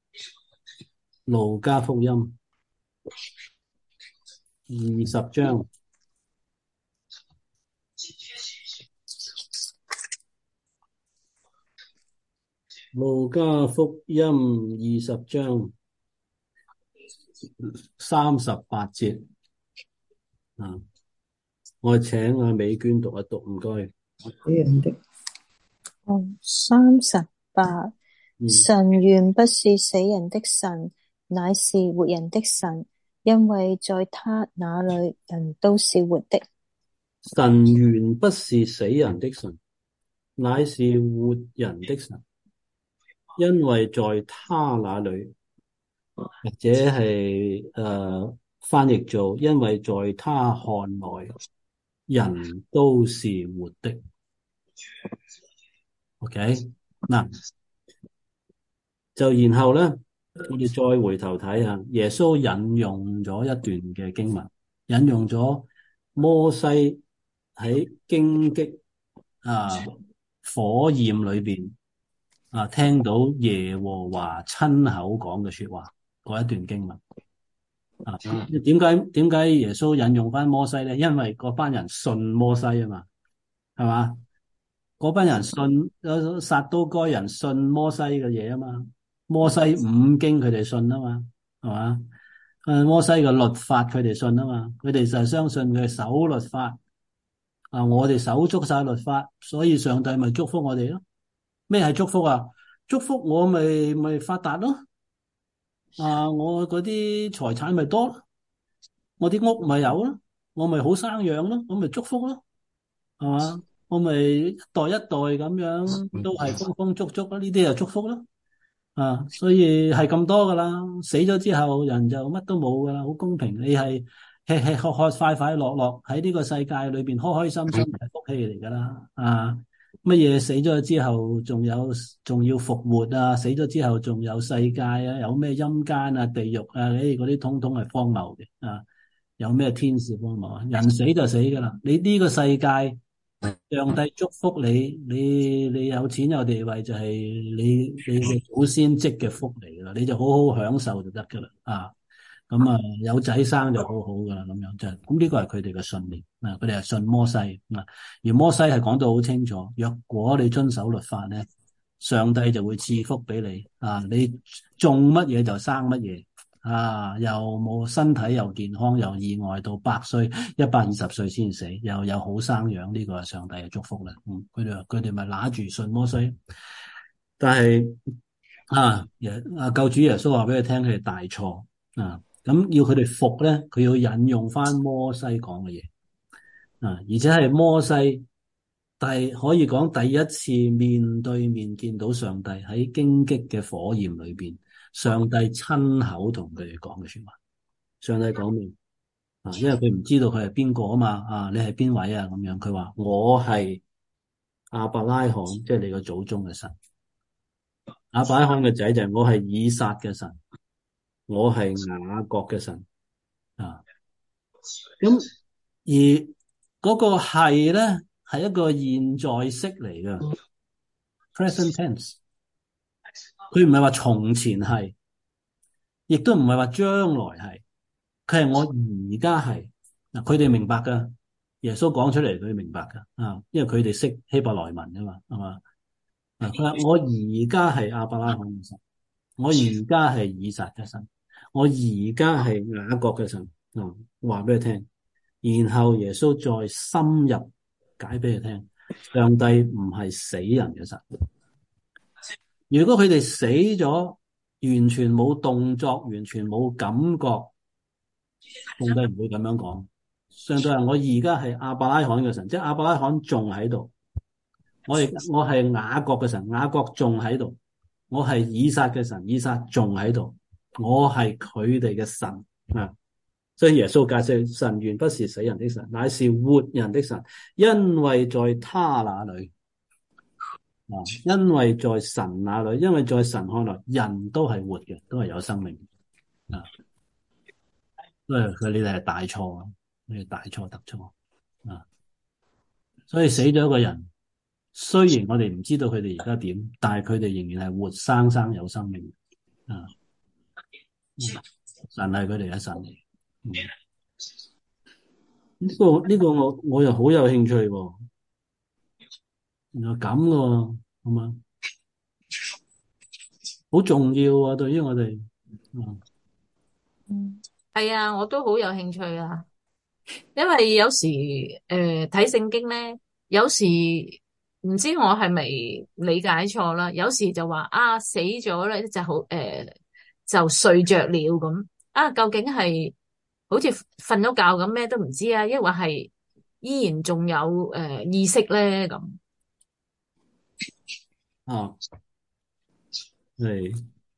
路加福音二十章。路加福音二十章三十八節啊，我請阿美娟讀一讀，唔該。 死人的， 哦，三十八， 嗯， 神原不是死人的神，乃是活人的神，因為在他那裏人都是活的。 神原不是死人的神，乃是活人的神，因為在他那裏，或者係誒、呃、翻譯做，因為在他看來，人都是活的。OK，嗱，就然後咧，我哋再回頭睇下，耶穌引用咗一段嘅經文，引用咗摩西喺荊棘啊火焰裏邊啊聽到耶和華親口講嘅說話嗰一段經文啊。點解點解耶穌引用翻摩西咧？因為嗰班人信摩西啊嘛，係嘛？嗰班人信，撒都該人信摩西嘅嘢啊嘛，摩西五經佢哋信啊嘛，係嘛？誒，摩西嘅律法佢哋信啊嘛，佢哋就係相信佢守律法啊，我哋守足晒律法，所以上帝咪祝福我哋咯。咩係祝福啊？祝福我咪咪發達咯，啊，我嗰啲財產咪多咯，我啲屋咪有咯，我咪好生養咯，我咪祝福咯，係嘛？我咪一代一代咁樣都係豐豐足足咯，呢啲就祝福咯。啊，所以係咁多噶啦，死咗之後人就乜都冇噶啦，好公平。你係吃吃喝喝快快樂樂喺呢個世界裏邊開開心心係福氣嚟噶啦。啊，乜嘢死咗之後仲有仲要復活啊？死咗之後仲有世界啊？有咩陰間啊、地獄啊？誒，嗰啲通通係荒謬嘅啊！有咩天使荒謬啊？人死就死噶啦，你呢個世界。上帝祝福你，你你有錢有地位就係你你嘅祖先積嘅福嚟噶啦，你就好好享受就得噶啦啊！ 咁啊有仔生就好好噶啦，咁樣就咁呢個係佢哋嘅信念啊，佢哋係信摩西啊，而摩西係講到好清楚，若果你遵守律法咧，上帝就會賜福俾你啊，你種乜嘢就生乜嘢啊，又冇身體又健康又意外到百歲一百二十歲先死，又有好生養，呢個係上帝嘅祝福啦。嗯，佢哋佢哋咪揦住信摩西，但係啊耶啊救主耶穌話俾佢聽，佢哋大錯啊！咁要佢哋服咧，佢要引用翻摩西講嘅嘢啊，而且係摩西第可以講第一次面對面見到上帝喺荊棘嘅火焰裏邊，上帝親口同佢哋講嘅說話。上帝講明啊，因為佢唔知道佢係邊個啊嘛，啊你係邊位啊咁樣，佢話我係亞伯拉罕，即係你個祖宗嘅神。亞伯拉罕嘅仔就係我係以撒嘅神，我係雅各嘅神啊。咁而嗰個係咧係一個現在式嚟嘅 present tense，佢唔係話從前係，亦都唔係話將來係，佢係我而家係嗱。佢哋明白噶，耶穌講出嚟佢明白噶啊，因為佢哋識希伯來文噶嘛，係嘛啊？佢話我而家係亞伯拉罕嘅神，我而家係以撒嘅神，我而家係雅各嘅神啊，話俾佢聽。然後耶穌再深入解俾佢聽，上帝唔係死人嘅神。如果佢哋死咗，完全冇動作，完全冇感覺，上帝唔會咁樣講。上帝話我而家係亞伯拉罕嘅神，即係亞伯拉罕仲喺度。我係我係雅各嘅神，雅各仲喺度。我係以撒嘅神，以撒仲喺度。我係佢哋嘅神啊！所以耶穌解釋，神原不是死人的神，乃是活人的神，因為在他那裏啊，因為在神那裏，因為在神看來，人都係活嘅，都係有生命啊。所以佢哋係大錯啊，你哋大錯特錯啊！所以死咗一個人，雖然我哋唔知道佢哋而家點，但係佢哋仍然係活生生有生命啊！神係佢哋嘅神嚟。呢、嗯這個呢、這個我我又好有興趣喎，原來咁嘅，係嘛？好重要啊，對於我哋。嗯， 嗯，係啊，我都好有興趣啊，因為有時誒睇聖經咧，有時唔知我係咪理解錯啦，有時就話啊死咗咧就好誒、呃、就睡着了咁啊，究竟係？好似瞓咗覺咁，咩都唔知啊！抑或係依然仲有誒、呃、意識咧咁啊，係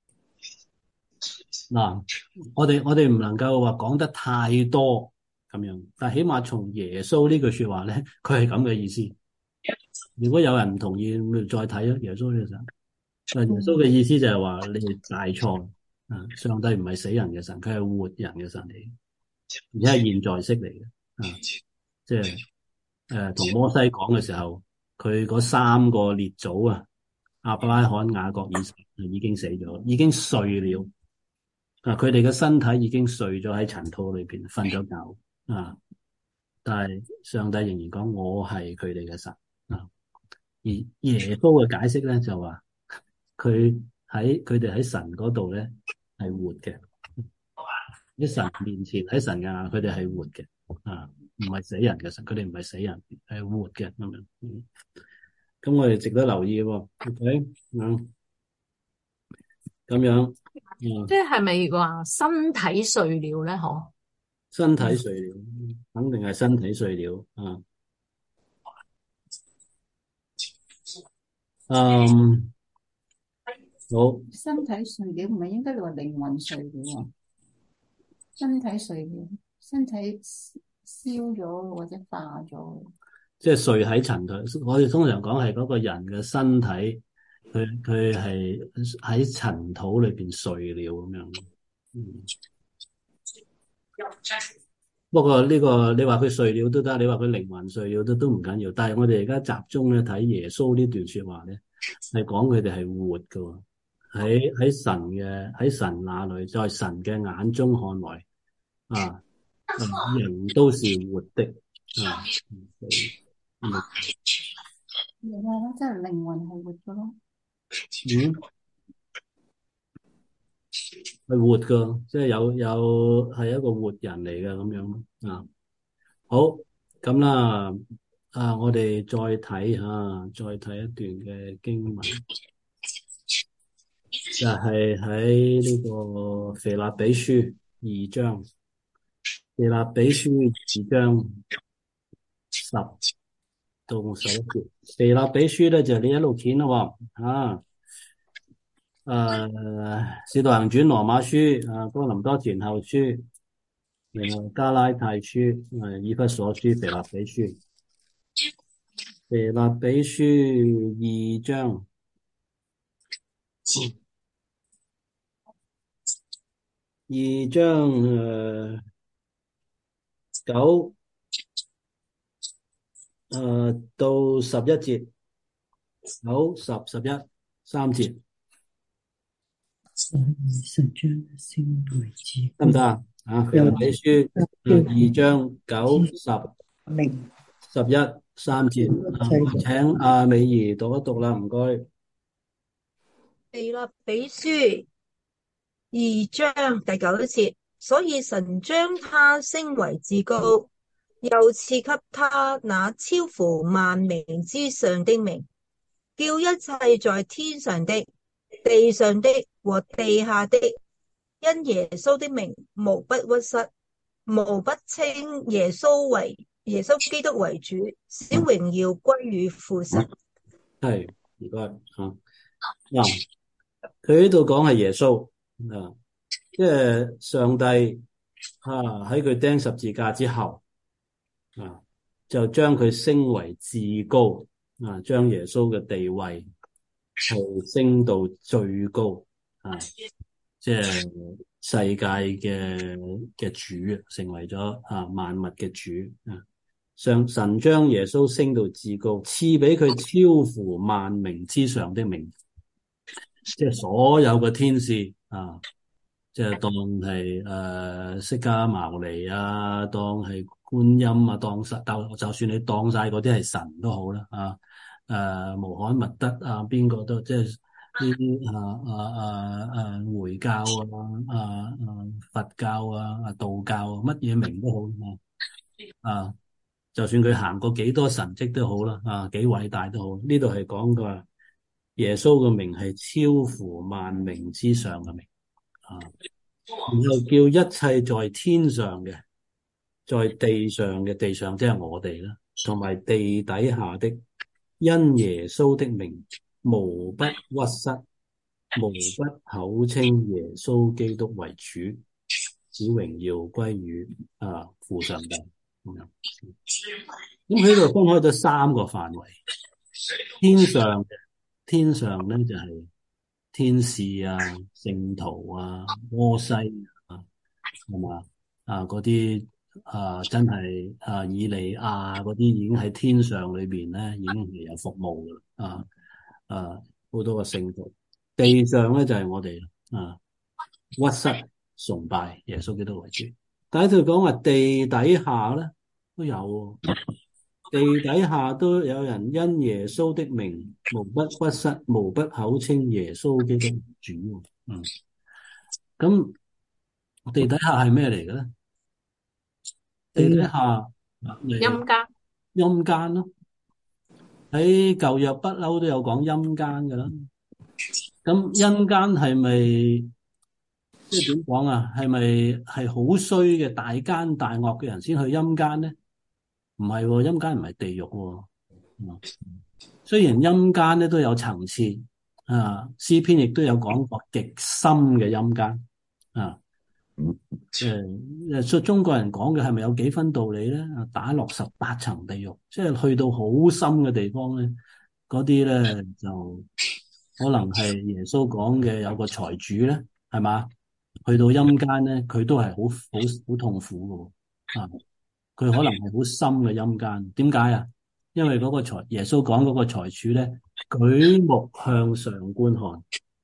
嗱，我哋我哋唔能夠話講得太多咁樣，但係起碼從耶穌呢句說話咧，佢係咁嘅意思。如果有人唔同意，咪再睇咯。耶穌呢個神，但耶穌嘅意思就係話你哋大錯啊！上帝唔係死人嘅神，佢係活人嘅神嚟。而且係現在式嚟嘅，啊，即係誒，同、呃、摩西講嘅時候，佢嗰三個列祖啊，亞伯拉罕、雅各、以撒已經死咗，已經睡了，啊，佢哋嘅身體已經睡咗喺塵土裏邊，瞓咗覺，啊，但係上帝仍然講我係佢哋嘅神，啊，而耶穌嘅解釋咧就話佢喺佢哋喺神嗰度咧係活嘅。喺神面前，喺神嘅眼，佢哋係活嘅，啊，唔係死人嘅神，佢哋唔係死人，係活嘅咁樣。咁、嗯、我哋值得留意喎。OK，嗯，咁樣，嗯、 即係咪話身體碎了咧？嗬， 身體碎了，肯定係身體碎了啊。嗯，好， 身體碎了唔係應該話靈魂碎了啊？身體碎了，身體燒咗或者化咗， 即係睡喺塵土。我哋通常講係嗰個人嘅身體，佢佢係喺塵土裏邊碎了咁樣。嗯，不過呢個你話佢碎了都得，你話佢靈魂碎了都都唔緊要。但係我哋而家集中咧睇耶穌呢段說話咧，係講佢哋係活噶。 喺喺神嘅喺神那裏，在神嘅眼中看來啊，人都是活的啊。嗯， 原來咧，真係靈魂係活嘅咯。 嗯，係活噶，即係有有係一個活人嚟嘅咁樣啊。好，咁啦，啊，我哋再睇下，再睇一段嘅經文，就係喺呢個腓立比書二章，腓立比書二章十到十一節。腓立比書咧就你一路見咯，啊，誒，使徒行傳、羅馬書、啊哥林多前後書，然後加拉太書、誒以弗所書、腓立比書。腓立比書二章，二章誒九誒到十一節，九十十一三節， 神將升為至得唔得啊？啊，腓立比書二章九十明十一三節，啊，我請阿美儀讀一讀啦，唔該。 腓立比書二章第九節，所以神將他升為至高，又賜給他那超乎萬名之上的名，叫一切在天上的、地上的和地下的，因耶穌的名，無不屈膝，無不稱耶穌為耶穌基督為主，使榮耀歸於父神。 係，唔該啊。嗱，佢呢度講係耶穌啊，即係上帝啊喺佢釘十字架之後啊，就將佢升為至高啊，將耶穌嘅地位係升到最高啊，即係世界嘅嘅主，成為咗啊萬物嘅主啊。上神將耶穌升到至高，賜俾佢超乎萬名之上的名，即係所有嘅天使啊，即係當係誒釋迦牟尼啊，當係觀音啊，當實，就就算你當晒嗰啲係神都好啦啊，誒穆罕默德啊，邊個都即係呢啲啊啊啊啊回教啊啊啊佛教啊啊道教啊，乜嘢名都好啊啊。就算佢行過幾多神蹟都好啦，啊，幾偉大都好。呢度係講過耶穌嘅名係超乎萬名之上嘅名，啊，然後叫一切在天上嘅，在地上嘅，地上即係我哋啦，同埋地底下的，因耶穌的名，無不屈膝，無不口稱耶穌基督為主，使榮耀歸於啊父上帝。咁喺度分開咗三個範圍，天上嘅天上咧就係天使啊、聖徒啊、摩西啊，係嘛啊嗰啲啊真係啊以利亞嗰啲已經喺天上裏邊咧已經係有服務噶啦啊啊好多個聖徒，地上咧就係我哋啊屈膝崇拜耶穌基督為主。但係佢講話地底下咧都有，地底下都有人因耶穌的名，無不屈膝，無不口稱耶穌基督為主。嗯，咁地底下係咩嚟嘅咧？地底下陰間， 陰間咯。喺舊約不嬲都有講陰間㗎啦。咁陰間係咪？即係點講啊？係咪係好衰嘅大奸大惡嘅人先去陰間咧？唔係喎，陰間唔係地獄喎。嗯，雖然陰間咧都有層次啊，詩篇亦都有講過極深嘅陰間啊。誒誒，所以中國人講嘅係咪有幾分道理咧？打落十八層地獄，即係去到好深嘅地方咧，嗰啲咧就可能係耶穌講嘅有個財主咧，係嘛？去到陰間咧，佢都係好好好痛苦嘅，啊，佢可能係好深嘅陰間。點解啊？因為嗰個財耶穌講嗰個財主咧，舉目向上觀看，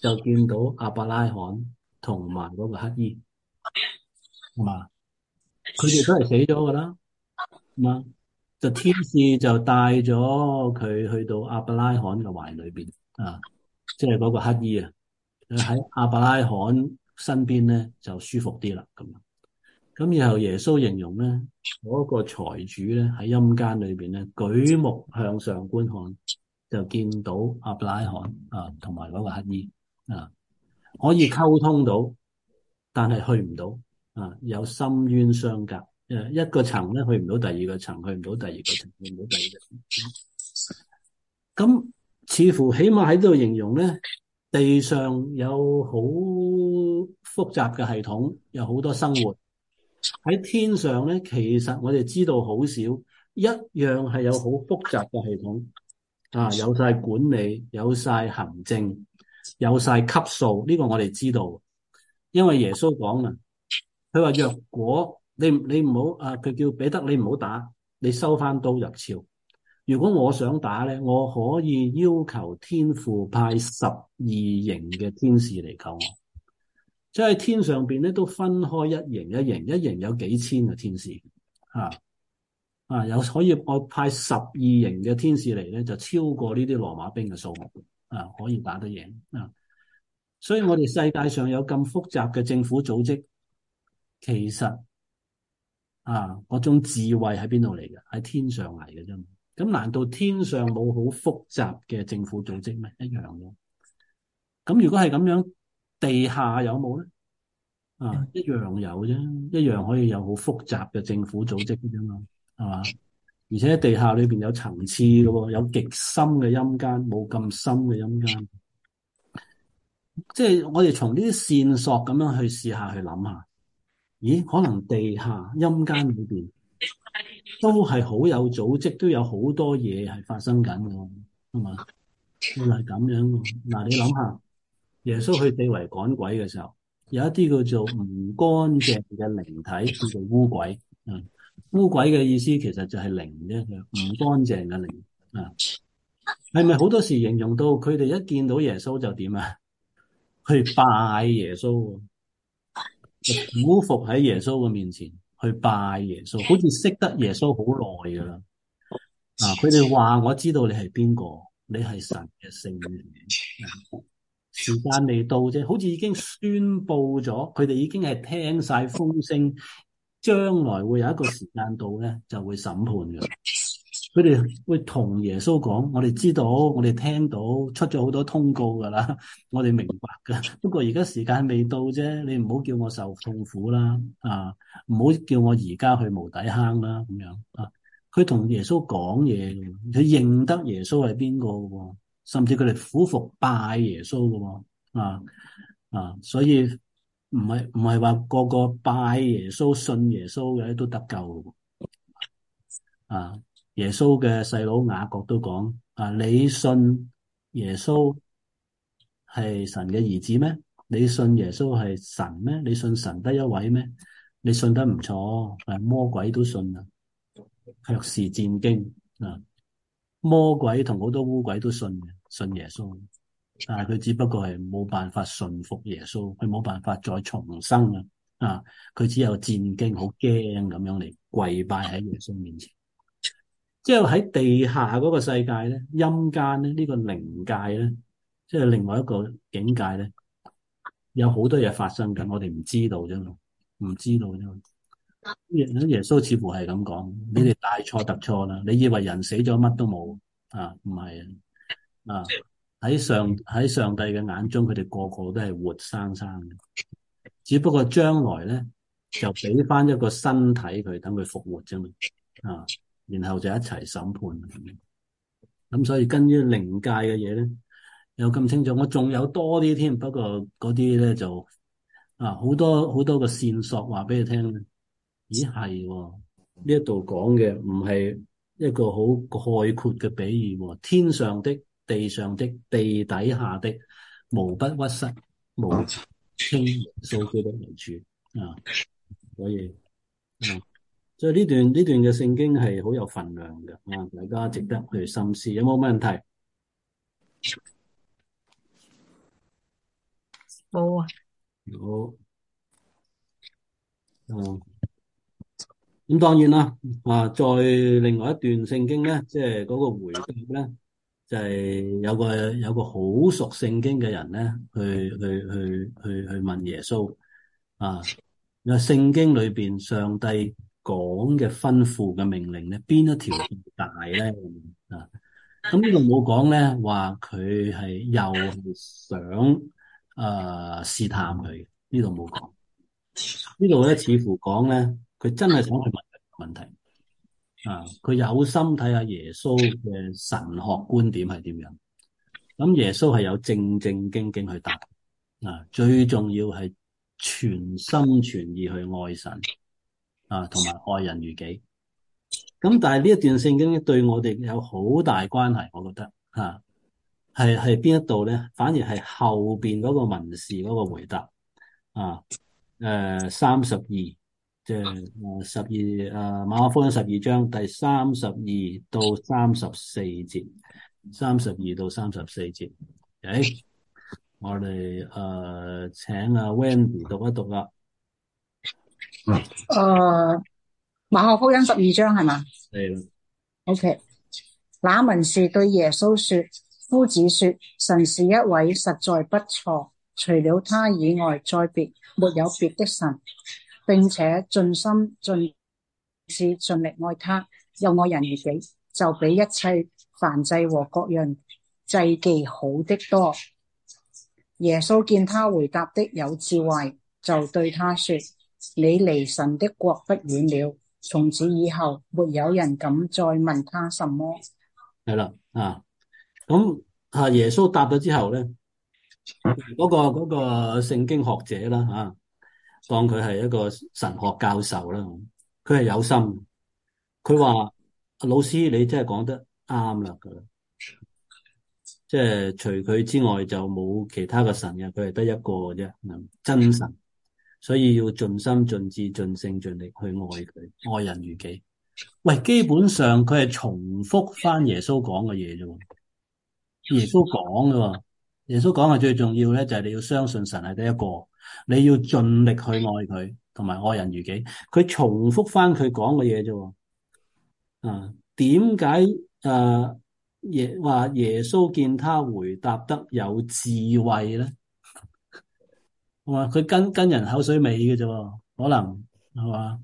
就見到亞伯拉罕同埋嗰個乞兒，係嘛？佢哋都係死咗噶啦，係嘛？就天使就帶咗佢去到亞伯拉罕嘅懷裏邊啊，即係嗰個乞兒啊，喺亞伯拉罕身邊咧就舒服啲啦，咁。咁然後耶穌形容咧，嗰個財主咧喺陰間裏邊咧，舉目向上觀看，就見到亞伯拉罕啊，同埋嗰個乞兒啊，可以溝通到，但係去唔到啊，有深淵相隔，誒，一個層咧去唔到第二個層，去唔到第二個層，去唔到第二個層。咁似乎起碼喺度形容咧，地上有好複雜嘅系統，有好多生活。喺天上咧，其實我哋知道好少，一樣係有好複雜嘅系統啊，有晒管理，有晒行政，有晒級數，呢個我哋知道，因為耶穌講啦，佢話若果你你唔好啊，佢叫彼得你唔好打，你收翻刀入鞘。如果我想打咧，我可以要求天父派十二營嘅天使嚟救我。即係天上邊咧都分開一營一營，一營有幾千個天使，啊啊有可以我派十二營嘅天使嚟咧，就超過呢啲羅馬兵嘅數目，啊可以打得贏啊！所以我哋世界上有咁複雜嘅政府組織，其實啊嗰種智慧喺邊度嚟嘅？喺天上嚟嘅啫。咁難道天上冇好複雜嘅政府組織咩？一樣嘅。咁如果係咁樣，地下有冇咧？啊，一樣有啫，一樣可以有好複雜嘅政府組織啫嘛，係嘛？而且地下裏邊有層次嘅喎，有極深嘅陰間，冇咁深嘅陰間。即係我哋從呢啲線索咁樣去試下去諗下，咦？可能地下陰間裏邊都係好有組織，都有好多嘢係發生緊嘅，係嘛？原來係咁樣嘅。嗱，你諗下，耶穌去四圍趕鬼嘅時候，有一啲叫做唔乾淨嘅靈體，叫做污鬼。嗯，污鬼嘅意思其實就係靈啫，唔乾淨嘅靈啊。係咪好多時形容到佢哋一見到耶穌就點啊？去拜耶穌，俯伏喺耶穌嘅面前去拜耶穌，好似識得耶穌好耐噶啦。啊，佢哋話我知道你係邊個，你係神嘅聖靈。時間未到啫，好似已經宣布咗，佢哋已經係聽晒風聲，將來會有一個時間到咧，就會審判嘅。佢哋會同耶穌講：我哋知道，我哋聽到，出咗好多通告噶啦，我哋明白噶。不過而家時間未到啫，你唔好叫我受痛苦啦，啊，唔好叫我而家去無底坑啦，咁樣啊。佢同耶穌講嘢，佢認得耶穌係邊個嘅，甚至佢哋俯伏拜耶穌嘅，啊啊，所以唔係唔係話個個拜耶穌、信耶穌嘅都得救啊。耶穌嘅細佬雅各都講：啊，你信耶穌係神嘅兒子咩？你信耶穌係神咩？你信神得一位咩？你信得唔錯，誒，魔鬼都信啊，卻是戰驚啊！魔鬼同好多污鬼都信嘅，信耶穌，但係佢只不過係冇辦法順服耶穌，佢冇辦法再重生啊！啊，佢只有戰驚，好驚咁樣嚟跪拜喺耶穌面前。即係喺地下嗰個世界咧，陰間咧，呢個靈界咧，即係另外一個境界咧，有好多嘢發生緊，我哋唔知道啫嘛，唔知道啫嘛。耶耶穌似乎係咁講，你哋大錯特錯啦！你以為人死咗乜都冇啊？唔係啊！啊，喺上喺上帝嘅眼中，佢哋個個都係活生生嘅，只不過將來咧就俾翻一個身體佢，等佢復活啫嘛。啊！然後就一齊審判，咁所以跟於靈界嘅嘢咧，有咁清楚。我仲有多啲添，不過嗰啲咧就啊好多好多個線索話俾你聽咧。咦係喎，呢一度講嘅唔係一個好概括嘅比喻喎，天上的、地上的、地底下的，無不屈膝，無稱耶穌基督為主啊，所以啊。所以呢段呢段嘅聖經係好有分量嘅，啊，大家值得去深思。有冇問題？ 冇啊。 好，嗯，咁當然啦，啊，再另外一段聖經咧，即係嗰個回答咧，就係有個有個好熟聖經嘅人咧，去去去去去問耶穌啊，因為聖經裏邊上帝講嘅吩咐嘅命令咧，邊一條最大咧？啊，咁呢度冇講咧，話佢係又係想誒試探佢，呢度冇講。呢度咧似乎講咧，佢真係想去問問題啊！佢有心睇下耶穌嘅神學觀點係點樣。咁耶穌係有正正經經去答啊！最重要係全心全意去愛神啊，同埋愛人如己。咁但係呢一段聖經咧，對我哋有好大關係，我覺得吓係係邊一度咧？反而係後邊嗰個文士嗰個回答啊。誒，三十二，即係誒十二誒馬可福音十二章第三十二到三十四節，三十二到三十四節。誒，我哋誒、呃、請阿 Wendy 讀一讀啦。 誒、呃，馬可福音十二章係嘛？ 係啦。 OK， 那文士對耶穌說：夫子說，神是一位，實在不錯，除了他以外，再別沒有別的神，並且盡心盡智盡力愛他，又愛人如己，就比一切燔祭和各樣祭祀好的多。耶穌見他回答的有智慧，就對他說：你離神的國不遠了。從此以後，沒有人敢再問他什麼。 係啦，啊，咁啊，耶穌答咗之後咧，嗰、嗰個嗰、嗰個聖經學者啦，啊，當佢係一個神學教授啦，佢係有心，佢話老師你真係講得啱啦，即係除佢之外就冇其他嘅神嘅，佢係得一個嘅啫，真神，所以要盡心盡智盡性盡力去愛佢，愛人如己。喂，基本上佢係重複翻耶穌講嘅嘢啫，耶穌講嘅，耶穌講係最重要咧，就係你要相信神係得一個，你要盡力去愛佢，同埋愛人如己。佢重複翻佢講嘅嘢啫，啊，點解誒耶話耶穌見他回答得有智慧咧？係嘛，佢跟跟人口水尾嘅啫，可能係嘛？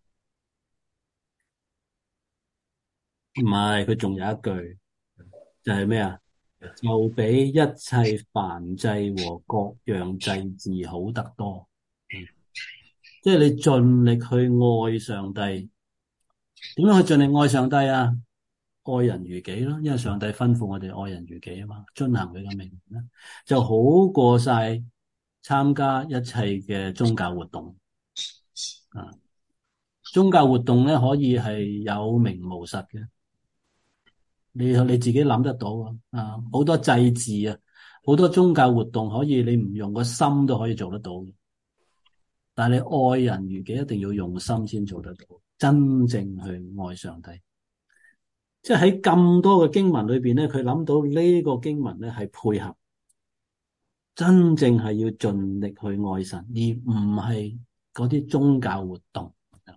唔係，佢仲有一句就係咩啊？就比一切燔祭和各樣祭祀好得多。嗯，即係你盡力去愛上帝。點樣去盡力愛上帝啊？愛人如己咯，因為上帝吩咐我哋愛人如己啊嘛，遵行佢嘅命令咧，就好過晒參加一切嘅宗教活動啊。宗教活動咧可以係有名無實嘅。你你自己諗得到啊！好多祭祀啊，好多宗教活動可以你唔用個心都可以做得到，但係你愛人如己一定要用心先做得到，真正去愛上帝。即係喺咁多嘅經文裏邊咧，佢諗到呢個經文咧係配合，真正係要盡力去愛神，而唔係嗰啲宗教活動。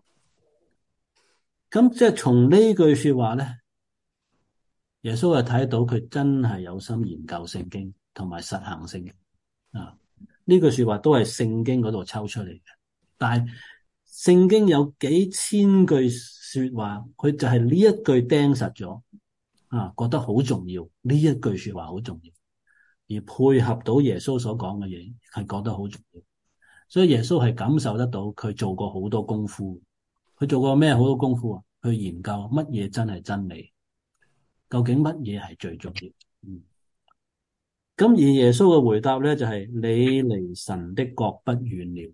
咁即係從呢句說話咧，耶穌就睇到佢真係有心研究聖經同埋實行聖經啊！呢句說話都係聖經嗰度抽出嚟嘅，但係聖經有幾千句說話，佢就係呢一句釘實咗啊，覺得好重要，呢一句說話好重要，而配合到耶穌所講嘅嘢，係覺得好重要。所以耶穌係感受得到佢做過好多功夫，佢做過咩好多功夫啊？去研究乜嘢真係真理。究竟乜嘢係最重要？嗯，咁而耶穌嘅回答咧就係、是、你離神的國不遠了，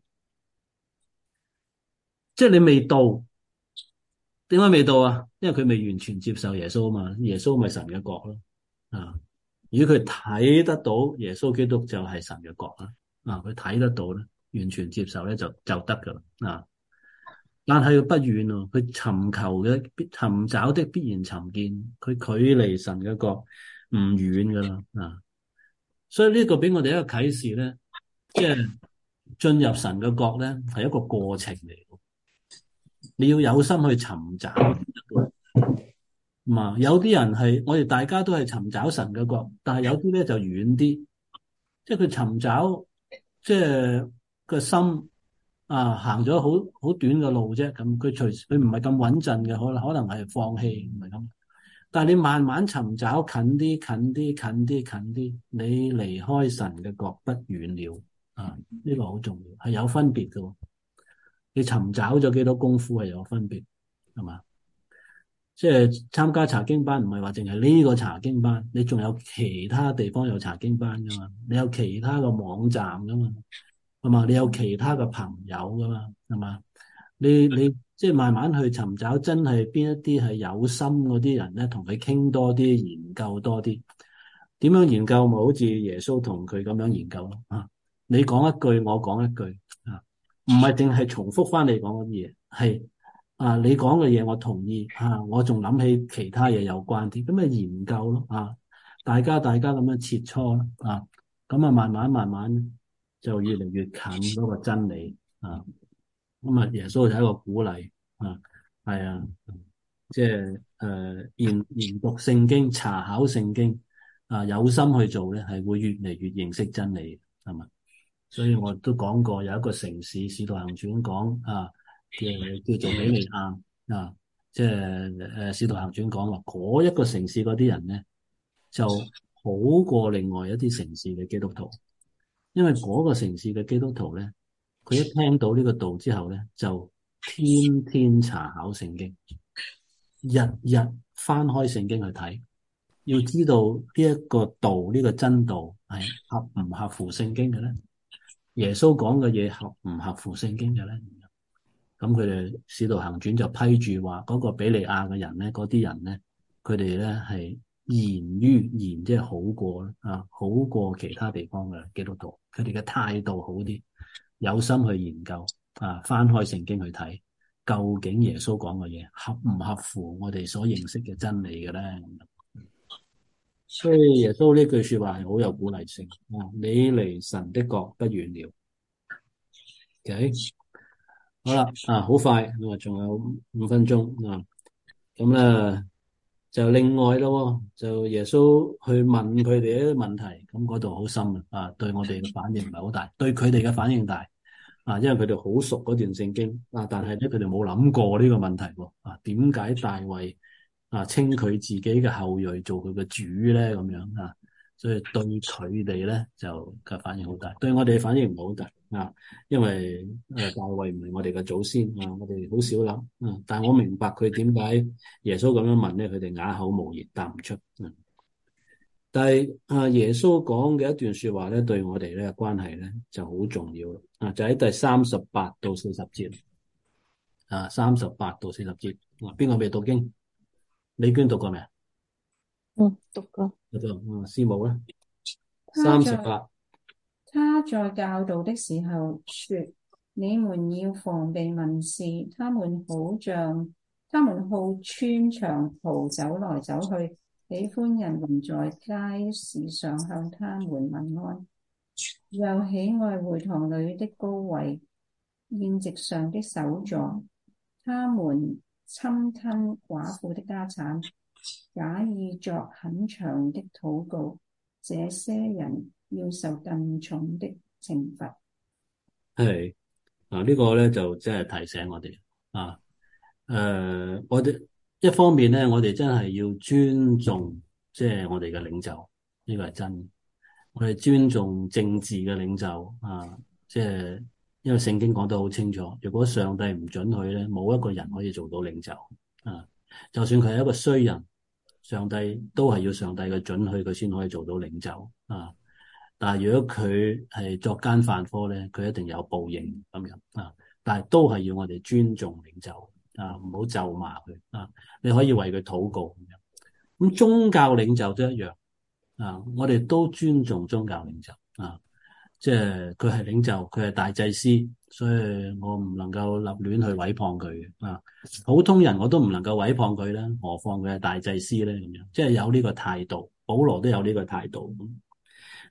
即係你未到。點解未到啊？因為佢未完全接受耶穌啊嘛，耶穌咪神嘅國咯啊！如果佢睇得到耶穌基督就係神嘅國啦啊，佢睇得到咧，完全接受咧就就得噶啦啊！但係佢不遠咯，佢尋求嘅必尋找的必然尋見，佢距離神嘅國唔遠噶啦啊！所以呢個俾我哋一個啟示咧， 即係進入神嘅國咧，係一個過程嚟。你要有心去尋找。嘛，有啲人係我哋大家都係尋找神嘅國，但係有啲咧就遠啲，即係佢尋找即係個心啊，行咗好好短嘅路啫。咁佢隨佢唔係咁穩陣嘅，可能可能係放棄，唔係咁。但係你慢慢尋找近啲、近啲、近啲、近啲，你離開神嘅國不遠了啊！呢個好重要，係有分別嘅。你尋找咗幾多功夫係有分別，係嘛？即係參加查經班，唔係話淨係呢個查經班，你仲有其他地方有查經班噶嘛？你有其他嘅網站噶嘛？係嘛？你有其他嘅朋友噶嘛？係嘛？你你即係慢慢去尋找，真係邊一啲係有心嗰啲人咧，同佢傾多啲，研究多啲。點樣研究？咪好似耶穌同佢咁樣研究咯。啊，你講一句，我講一句，啊，唔係淨係重複翻你講嗰啲嘢，係。啊！你講嘅嘢我同意啊，我仲諗起其他嘢有關啲，咁咪研究咯啊！大家大家咁樣切磋啦啊，咁啊慢慢慢慢就越嚟越近嗰個真理啊！咁啊，耶穌就係一個鼓勵啊，係啊，即係誒研研讀聖經、查考聖經啊，有心去做咧，係會越嚟越認識真理，係嘛？所以我都講過有一個城市《使徒行傳》講啊。嘅叫做比利亞啊，即係誒《使徒行傳》講話嗰一個城市嗰啲人咧，就好過另外一啲城市嘅基督徒，因為嗰個城市嘅基督徒咧，佢一聽到呢個道之後咧，就天天查考聖經，日日翻開聖經去睇，要知道呢一個道呢個真道係合唔合乎聖經嘅咧？耶穌講嘅嘢合唔合乎聖經嘅咧？咁佢哋使徒行傳就批注話嗰個比利亞嘅人咧，嗰啲人咧，佢哋咧係賢於賢，即係好過啊，好過其他地方嘅基督徒。佢哋嘅態度好啲，有心去研究啊，翻開聖經去睇，究竟耶穌講嘅嘢合唔合乎我哋所認識嘅真理嘅咧？所以耶穌呢句說話係好有鼓勵性啊！你離神的國不遠了。OK。好啦，啊，好快，咁啊，仲有五分鐘啊，咁咧就另外咯，就耶穌去問佢哋一啲問題，咁嗰度好深啊，對我哋嘅反應唔係好大，對佢哋嘅反應大啊，因為佢哋好熟嗰段聖經啊，但係咧佢哋冇諗過呢個問題喎，啊，點解大衛啊稱佢自己嘅後裔做佢嘅主咧？咁樣啊？所以對佢哋咧就嘅反應好大，對我哋反應唔係好大啊，因為誒大衛唔係我哋嘅祖先啊，我哋好少諗啊，但係我明白佢點解耶穌咁樣問咧，佢哋啞口無言答唔出啊。但係啊，耶穌講嘅一段說話咧，對我哋咧關係咧就好重要啊，就喺第三十八到四十節啊，三十八到四十節，邊個未讀經？李娟讀過未啊？ 嗯，讀過。 嗰度啊，師母咧， 他在三十八。 他在教導的時候說：你們要防備文士，他們好像他們好穿長袍走來走去，喜歡人們在街市上向他們問安，又喜愛會堂裏的高位、宴席上的首座。他們侵吞寡婦的家產，假意作很長的禱告，這些人要受更重的懲罰。 係啊，呢個咧就真係提醒我哋啊，誒、呃，我哋一方面咧，我哋真係要尊重，即係我哋嘅領袖，呢個係真。我哋尊重政治嘅領袖啊，即係因為聖經講得好清楚，如果上帝唔准許咧，冇一個人可以做到領袖啊，就算佢係一個衰人。上帝都係要上帝嘅准許，佢先可以做到領袖啊！但係如果佢係作奸犯科咧，佢一定有報應咁樣啊！但係都係要我哋尊重領袖啊，唔好咒罵佢啊！你可以為佢禱告咁樣。咁宗教領袖都一樣啊！我哋都尊重宗教領袖啊！即係佢係領袖，佢係大祭司，所以我唔能夠立亂去毀謗佢啊！普通人我都唔能夠毀謗佢啦，何況佢係大祭司咧咁樣，即係有呢個態度。保羅都有呢個態度。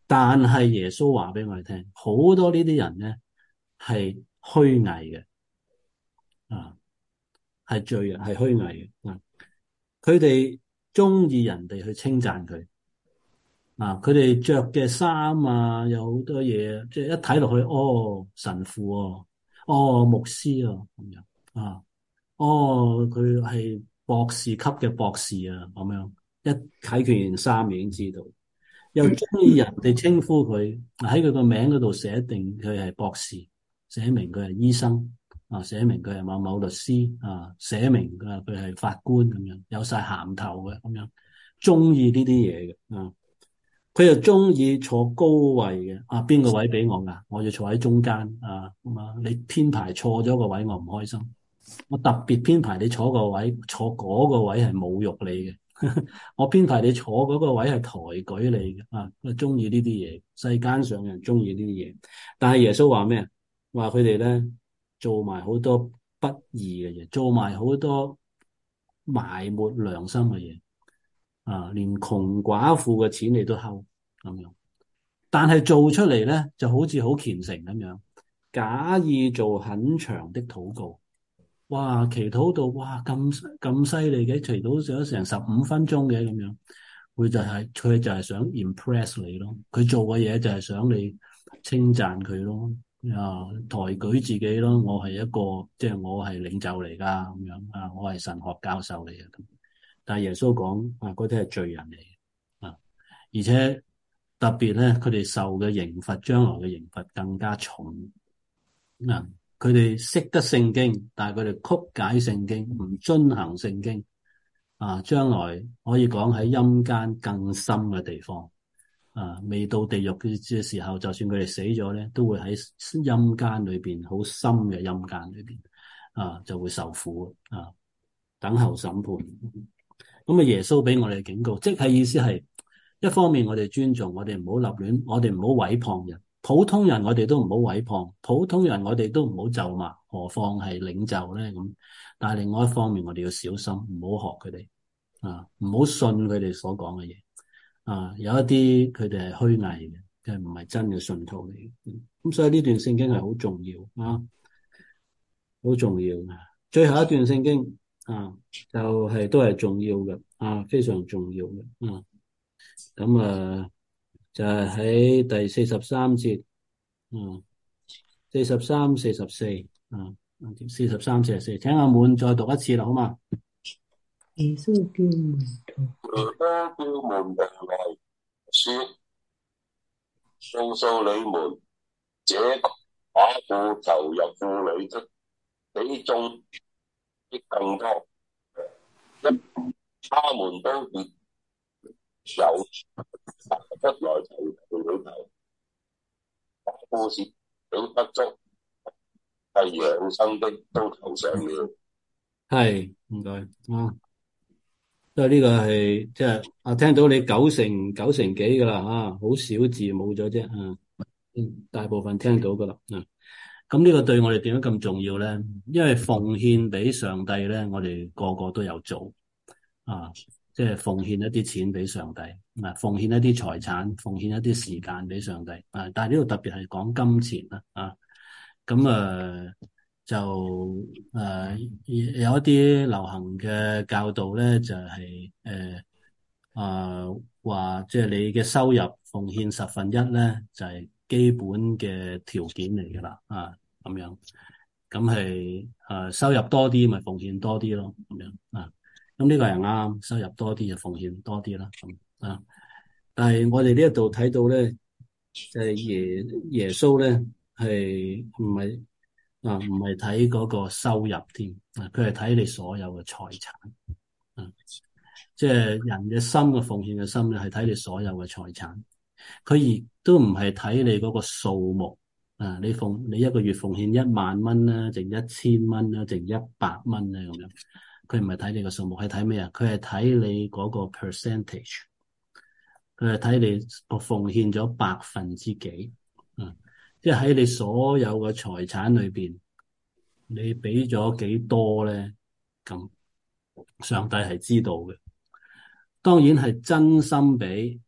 但係耶穌話俾我哋聽，好多呢啲人咧係虛偽嘅，啊，係罪人，係虛偽嘅。啊，佢哋中意人哋去稱讚佢，啊，佢哋着嘅衫啊，有好多嘢，即係一睇落去，哦，神父哦，哦，牧師啊，咁樣啊，哦，佢係博士級嘅博士啊，咁樣一睇佢件衫已經知道。又中意人哋稱呼佢，喺佢個名嗰度寫定佢係博士，寫明佢係醫生，啊，寫明佢係某某律師，啊，寫明佢佢係法官咁樣，有晒銜頭嘅咁樣，中意呢啲嘢嘅，啊，佢又中意坐高位嘅，啊，邊個位俾我噶？我要坐喺中間，啊，咁啊，你編排錯咗個位，我唔開心。我特別編排你坐個位，坐嗰個位係侮辱你嘅。我編排你坐嗰個位係抬舉你嘅，啊，中意呢啲嘢，世間上人中意呢啲嘢。但係耶穌話咩？話佢哋咧做埋好多不義嘅嘢，做埋好多埋沒良心嘅嘢，啊，連窮寡婦嘅錢你都偷咁樣。但係做出嚟咧就好似好虔誠咁樣，假意做很長的禱告。哇！祈禱到哇咁咁犀利嘅，祈禱咗成十五分鐘嘅咁樣，佢就係、是、佢就係想 impress 你咯，佢做嘅嘢就係想你稱讚佢咯，啊，抬舉自己咯，我係一個即係、就是、我係領袖嚟噶咁樣啊，我係神學教授嚟嘅咁。但係耶穌講啊，嗰啲係罪人嚟嘅啊，而且特別咧，佢哋受嘅刑罰，將來嘅刑罰更加重啊。佢哋識得聖經，但係佢哋曲解聖經，唔遵行聖經，啊，將來可以講喺陰間更深嘅地方，啊，未到地獄嘅時候，就算佢哋死咗咧，都會喺陰間裏邊，好深嘅陰間裏邊，啊，就會受苦，啊，等候審判。咁啊，耶穌俾我哋警告，即係意思係，一方面我哋尊重，我哋唔好立亂，我哋唔好毀謗人。普通人我哋都唔好毀謗，普通人我哋都唔好咒罵，何況係領袖咧咁。但係另外一方面，我哋要小心，唔好學佢哋啊，唔好信佢哋所講嘅嘢啊。有一啲佢哋係虛偽嘅，佢唔係真嘅信徒嚟嘅。咁所以呢段聖經係好重要啊，好重要嘅。最後一段聖經啊，就係、是、都係重要嘅啊，非常重要嘅啊。咁啊。就係喺第四十三節，嗯，四十三、四十四，嗯，四十三、四十四，請阿滿再讀一次啦，好嘛？ 耶穌叫門徒， 耶穌叫門徒來說，告訴你們，這寡婦投入婦女的比眾的更多，因他們都別有不來投入裏頭，寡婦是死不足，係養生的都投上了。 係，唔該啊。即係呢個係即係啊，聽到你九成九成幾噶啦啊，好少字冇咗啫啊，大部分聽到噶啦啊。咁呢個對我哋點樣咁重要咧？因為奉獻俾上帝咧，我哋個個都有做啊，即係奉獻一啲錢俾上帝，啊，奉獻一啲財產，奉獻一啲時間俾上帝啊。但係呢度特別係講金錢啦啊，咁啊。就誒、呃、有一啲流行嘅教導咧，就係誒啊話，即係你嘅收入奉獻十分一咧，就係、是、基本嘅條件嚟噶啦啊，咁樣咁係誒收入多啲咪奉獻多啲咯，咁樣啊，咁呢個係啱，收入多啲就奉獻多啲啦，咁啊，但係我哋呢一度睇到咧，就係、是、耶耶穌咧係唔係？啊，唔係睇嗰個收入添，啊，佢係睇你所有嘅財產，啊，即係人嘅心嘅奉獻嘅心咧，係睇你所有嘅財產，佢亦都唔係睇你嗰個數目，啊，你奉你一個月奉獻一萬蚊啦，定一千蚊啦，定一百蚊咧咁樣，佢唔係睇你個數目，係睇咩啊？佢係睇你嗰個 percentage，佢係睇你個奉獻咗百分之幾，啊。即係喺你所有嘅財產裏邊，你俾咗幾多咧？咁上帝係知道嘅。當然係真心俾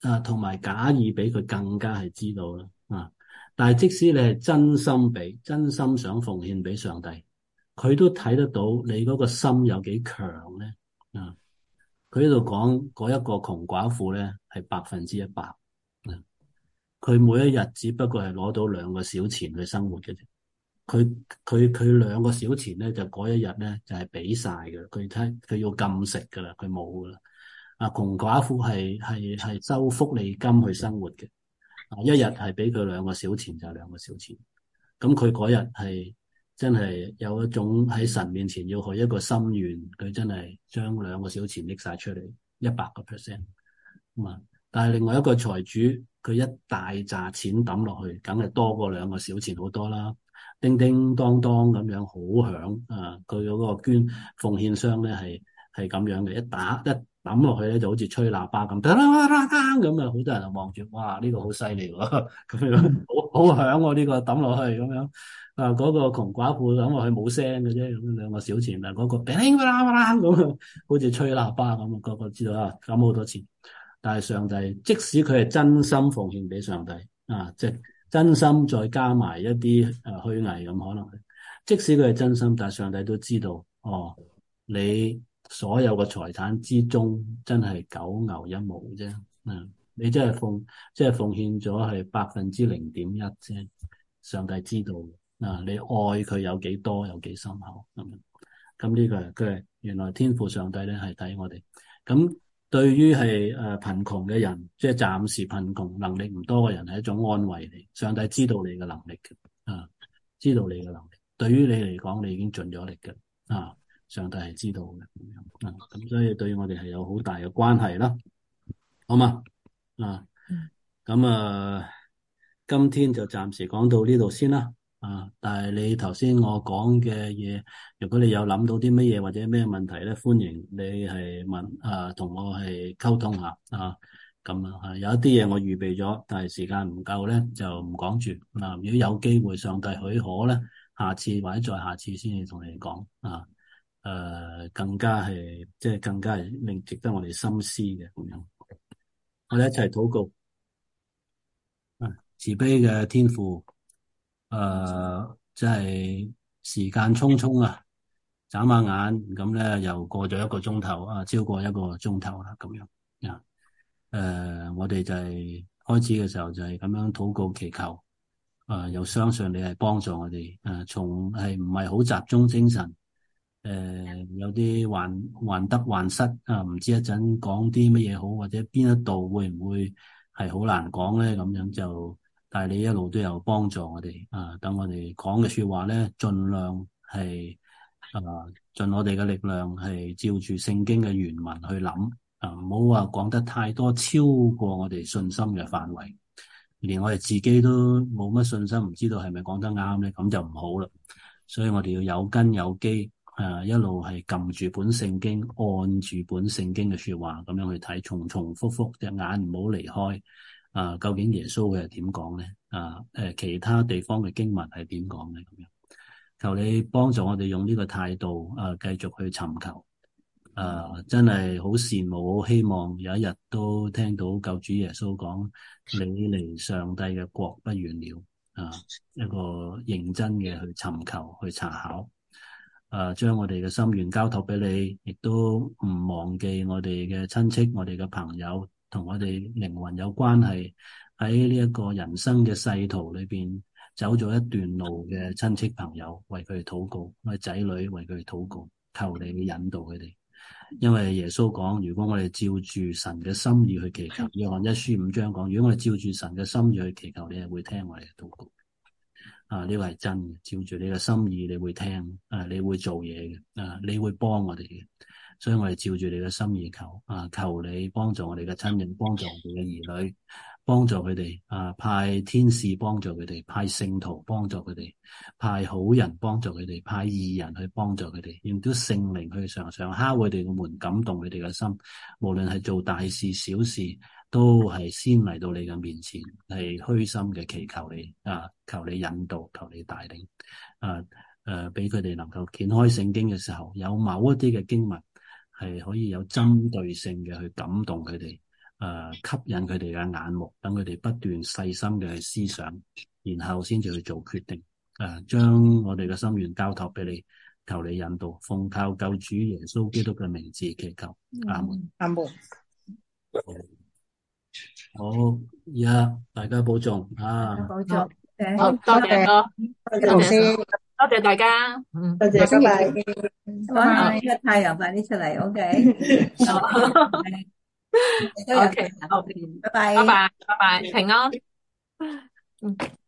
啊，同埋假意俾佢更加係知道啦啊！但係即使你係真心俾，真心想奉獻俾上帝，佢都睇得到你嗰個心有幾強咧啊！佢呢度講嗰一個窮寡婦咧係百分之一百，佢每一日只不過係攞到兩個小錢去生活嘅啫。佢佢佢兩個小錢咧就嗰一日咧就係俾晒嘅，佢睇佢要禁食噶啦，佢冇噶啦。啊，窮寡婦係係係收福利金去生活嘅，啊，一日係俾佢兩個小錢就係兩個小錢。咁佢嗰日係真係有一種喺神面前要許一個心願，佢真係將兩個小錢拎晒出嚟，一百個 percent 咁啊！但係另外一個財主，佢一大紮錢抌落去，梗係多過兩個小錢好多啦。叮叮當當咁樣好響啊！佢嗰個捐奉獻箱咧係係咁樣嘅，一打一抌落去咧就好似吹喇叭咁，噠啦啦啦咁啊！好多人就望住，哇！呢個好犀利喎，咁樣好好響喎，呢個抌落去咁樣啊！嗰個窮寡婦抌落去冇聲嘅啫，咁兩個小錢，但係嗰個叮啦啦咁啊，好似吹喇叭咁啊！個個知道啊，咁好多錢。但係上帝，即使佢係真心奉獻俾上帝啊，即係真心再加埋一啲誒虛偽咁可能，即使佢係真心，但係上帝都知道，哦，你所有嘅財產之中真係九牛一毛啫，啊，你真係奉即係奉獻咗係百分之零點一啫，上帝知道啊，你愛佢有幾多，有幾深厚咁樣，咁呢個係佢係原來天父上帝咧係睇我哋咁。對於係誒貧窮嘅人，即係暫時貧窮能力唔多嘅人，係一種安慰嚟。上帝知道你嘅能力嘅，啊，知道你嘅能力。對於你嚟講，你已經盡咗力嘅，啊，上帝係知道嘅咁樣，啊，咁所以對於我哋係有好大嘅關係啦，好嘛？啊，咁啊，今天就暫時講到呢度先啦。啊！但係你頭先我講嘅嘢，如果你有諗到啲乜嘢或者咩問題咧，歡迎你係問啊，同我係溝通下啊。咁啊，有一啲嘢我預備咗，但係時間唔夠咧，就唔講住。嗱，如果有機會，上帝許可咧，下次或者再下次先至同你講啊。誒、呃，更加係即係更加係令值得我哋深思嘅咁樣。我哋一齊禱告。啊，慈悲嘅天父。誒、呃，即係時間匆匆啊，眨下眼咁咧，又過咗一個鐘頭啊，超過一個鐘頭啦，咁樣啊。誒、呃，我哋就係開始嘅時候就係咁樣禱告祈求，誒、呃，又相信你係幫助我哋，誒、呃，從係唔係好集中精神，誒、呃，有啲患患得患失啊，唔知一陣講啲乜嘢好，或者邊一度會唔會係好難講咧，咁樣就。但係你一路都有幫助我哋啊，等我哋講嘅說話咧，盡量係啊，盡我哋嘅力量係照住聖經嘅原文去諗啊，唔好話講得太多超過我哋信心嘅範圍，連我哋自己都冇乜信心，唔知道係咪講得啱咧，咁就唔好啦。所以我哋要有根有基啊，一路係撳住本聖經，按住本聖經嘅說話咁樣去睇，重重複複，隻眼唔好離開。啊，究竟耶穌佢係點講咧？啊，誒，其他地方嘅經文係點講咧？咁樣，求你幫助我哋用呢個態度，啊，繼續去尋求。啊，真係好羨慕，好希望有一日都聽到救主耶穌講：你離上帝嘅國不遠了。啊，一個認真嘅去尋求、去查考。啊，將我哋嘅心願交託俾你，亦都唔忘記我哋嘅親戚、我哋嘅朋友。同我哋靈魂有關係，喺呢一個人生嘅世途裏邊走咗一段路嘅親戚朋友，為佢哋禱告；為仔女為佢哋禱告，求你引導佢哋。因為耶穌講，如果我哋照住神嘅心意去祈求，約翰一書五章講，如果我哋照住神嘅心意去祈求，你係會聽我哋嘅禱告。啊，呢個係真嘅，照住你嘅心意，你會聽，啊，你會做嘢嘅，啊，你會幫我哋嘅。所以我哋照住你嘅心意求啊，求你幫助我哋嘅親人，幫助我哋嘅兒女，幫助佢哋啊，派天使幫助佢哋，派聖徒幫助佢哋，派好人幫助佢哋，派義人去幫助佢哋，用啲聖靈去常常敲佢哋嘅門，感動佢哋嘅心。無論係做大事小事，都係先嚟到你嘅面前，係虛心嘅祈求你啊，求你引導，求你帶領啊，誒，俾佢哋能夠掀開聖經嘅時候，有某一啲嘅經文。係可以有針對性嘅去感動佢哋誒吸引佢哋嘅眼目，等佢哋不斷細心嘅思想，然後先至去做決定。誒，將我哋嘅心願交託俾你，求你引導，奉靠救主耶穌基督嘅名字祈求，阿門。 阿門。 好，而家大家保重啊！ 保重， 好多謝多， 多謝多謝大家，嗯， 多謝，拜拜。 哇，呢個太陽快啲出嚟 ，OK。 OK，好， 拜拜， 拜拜，拜拜，平安。嗯。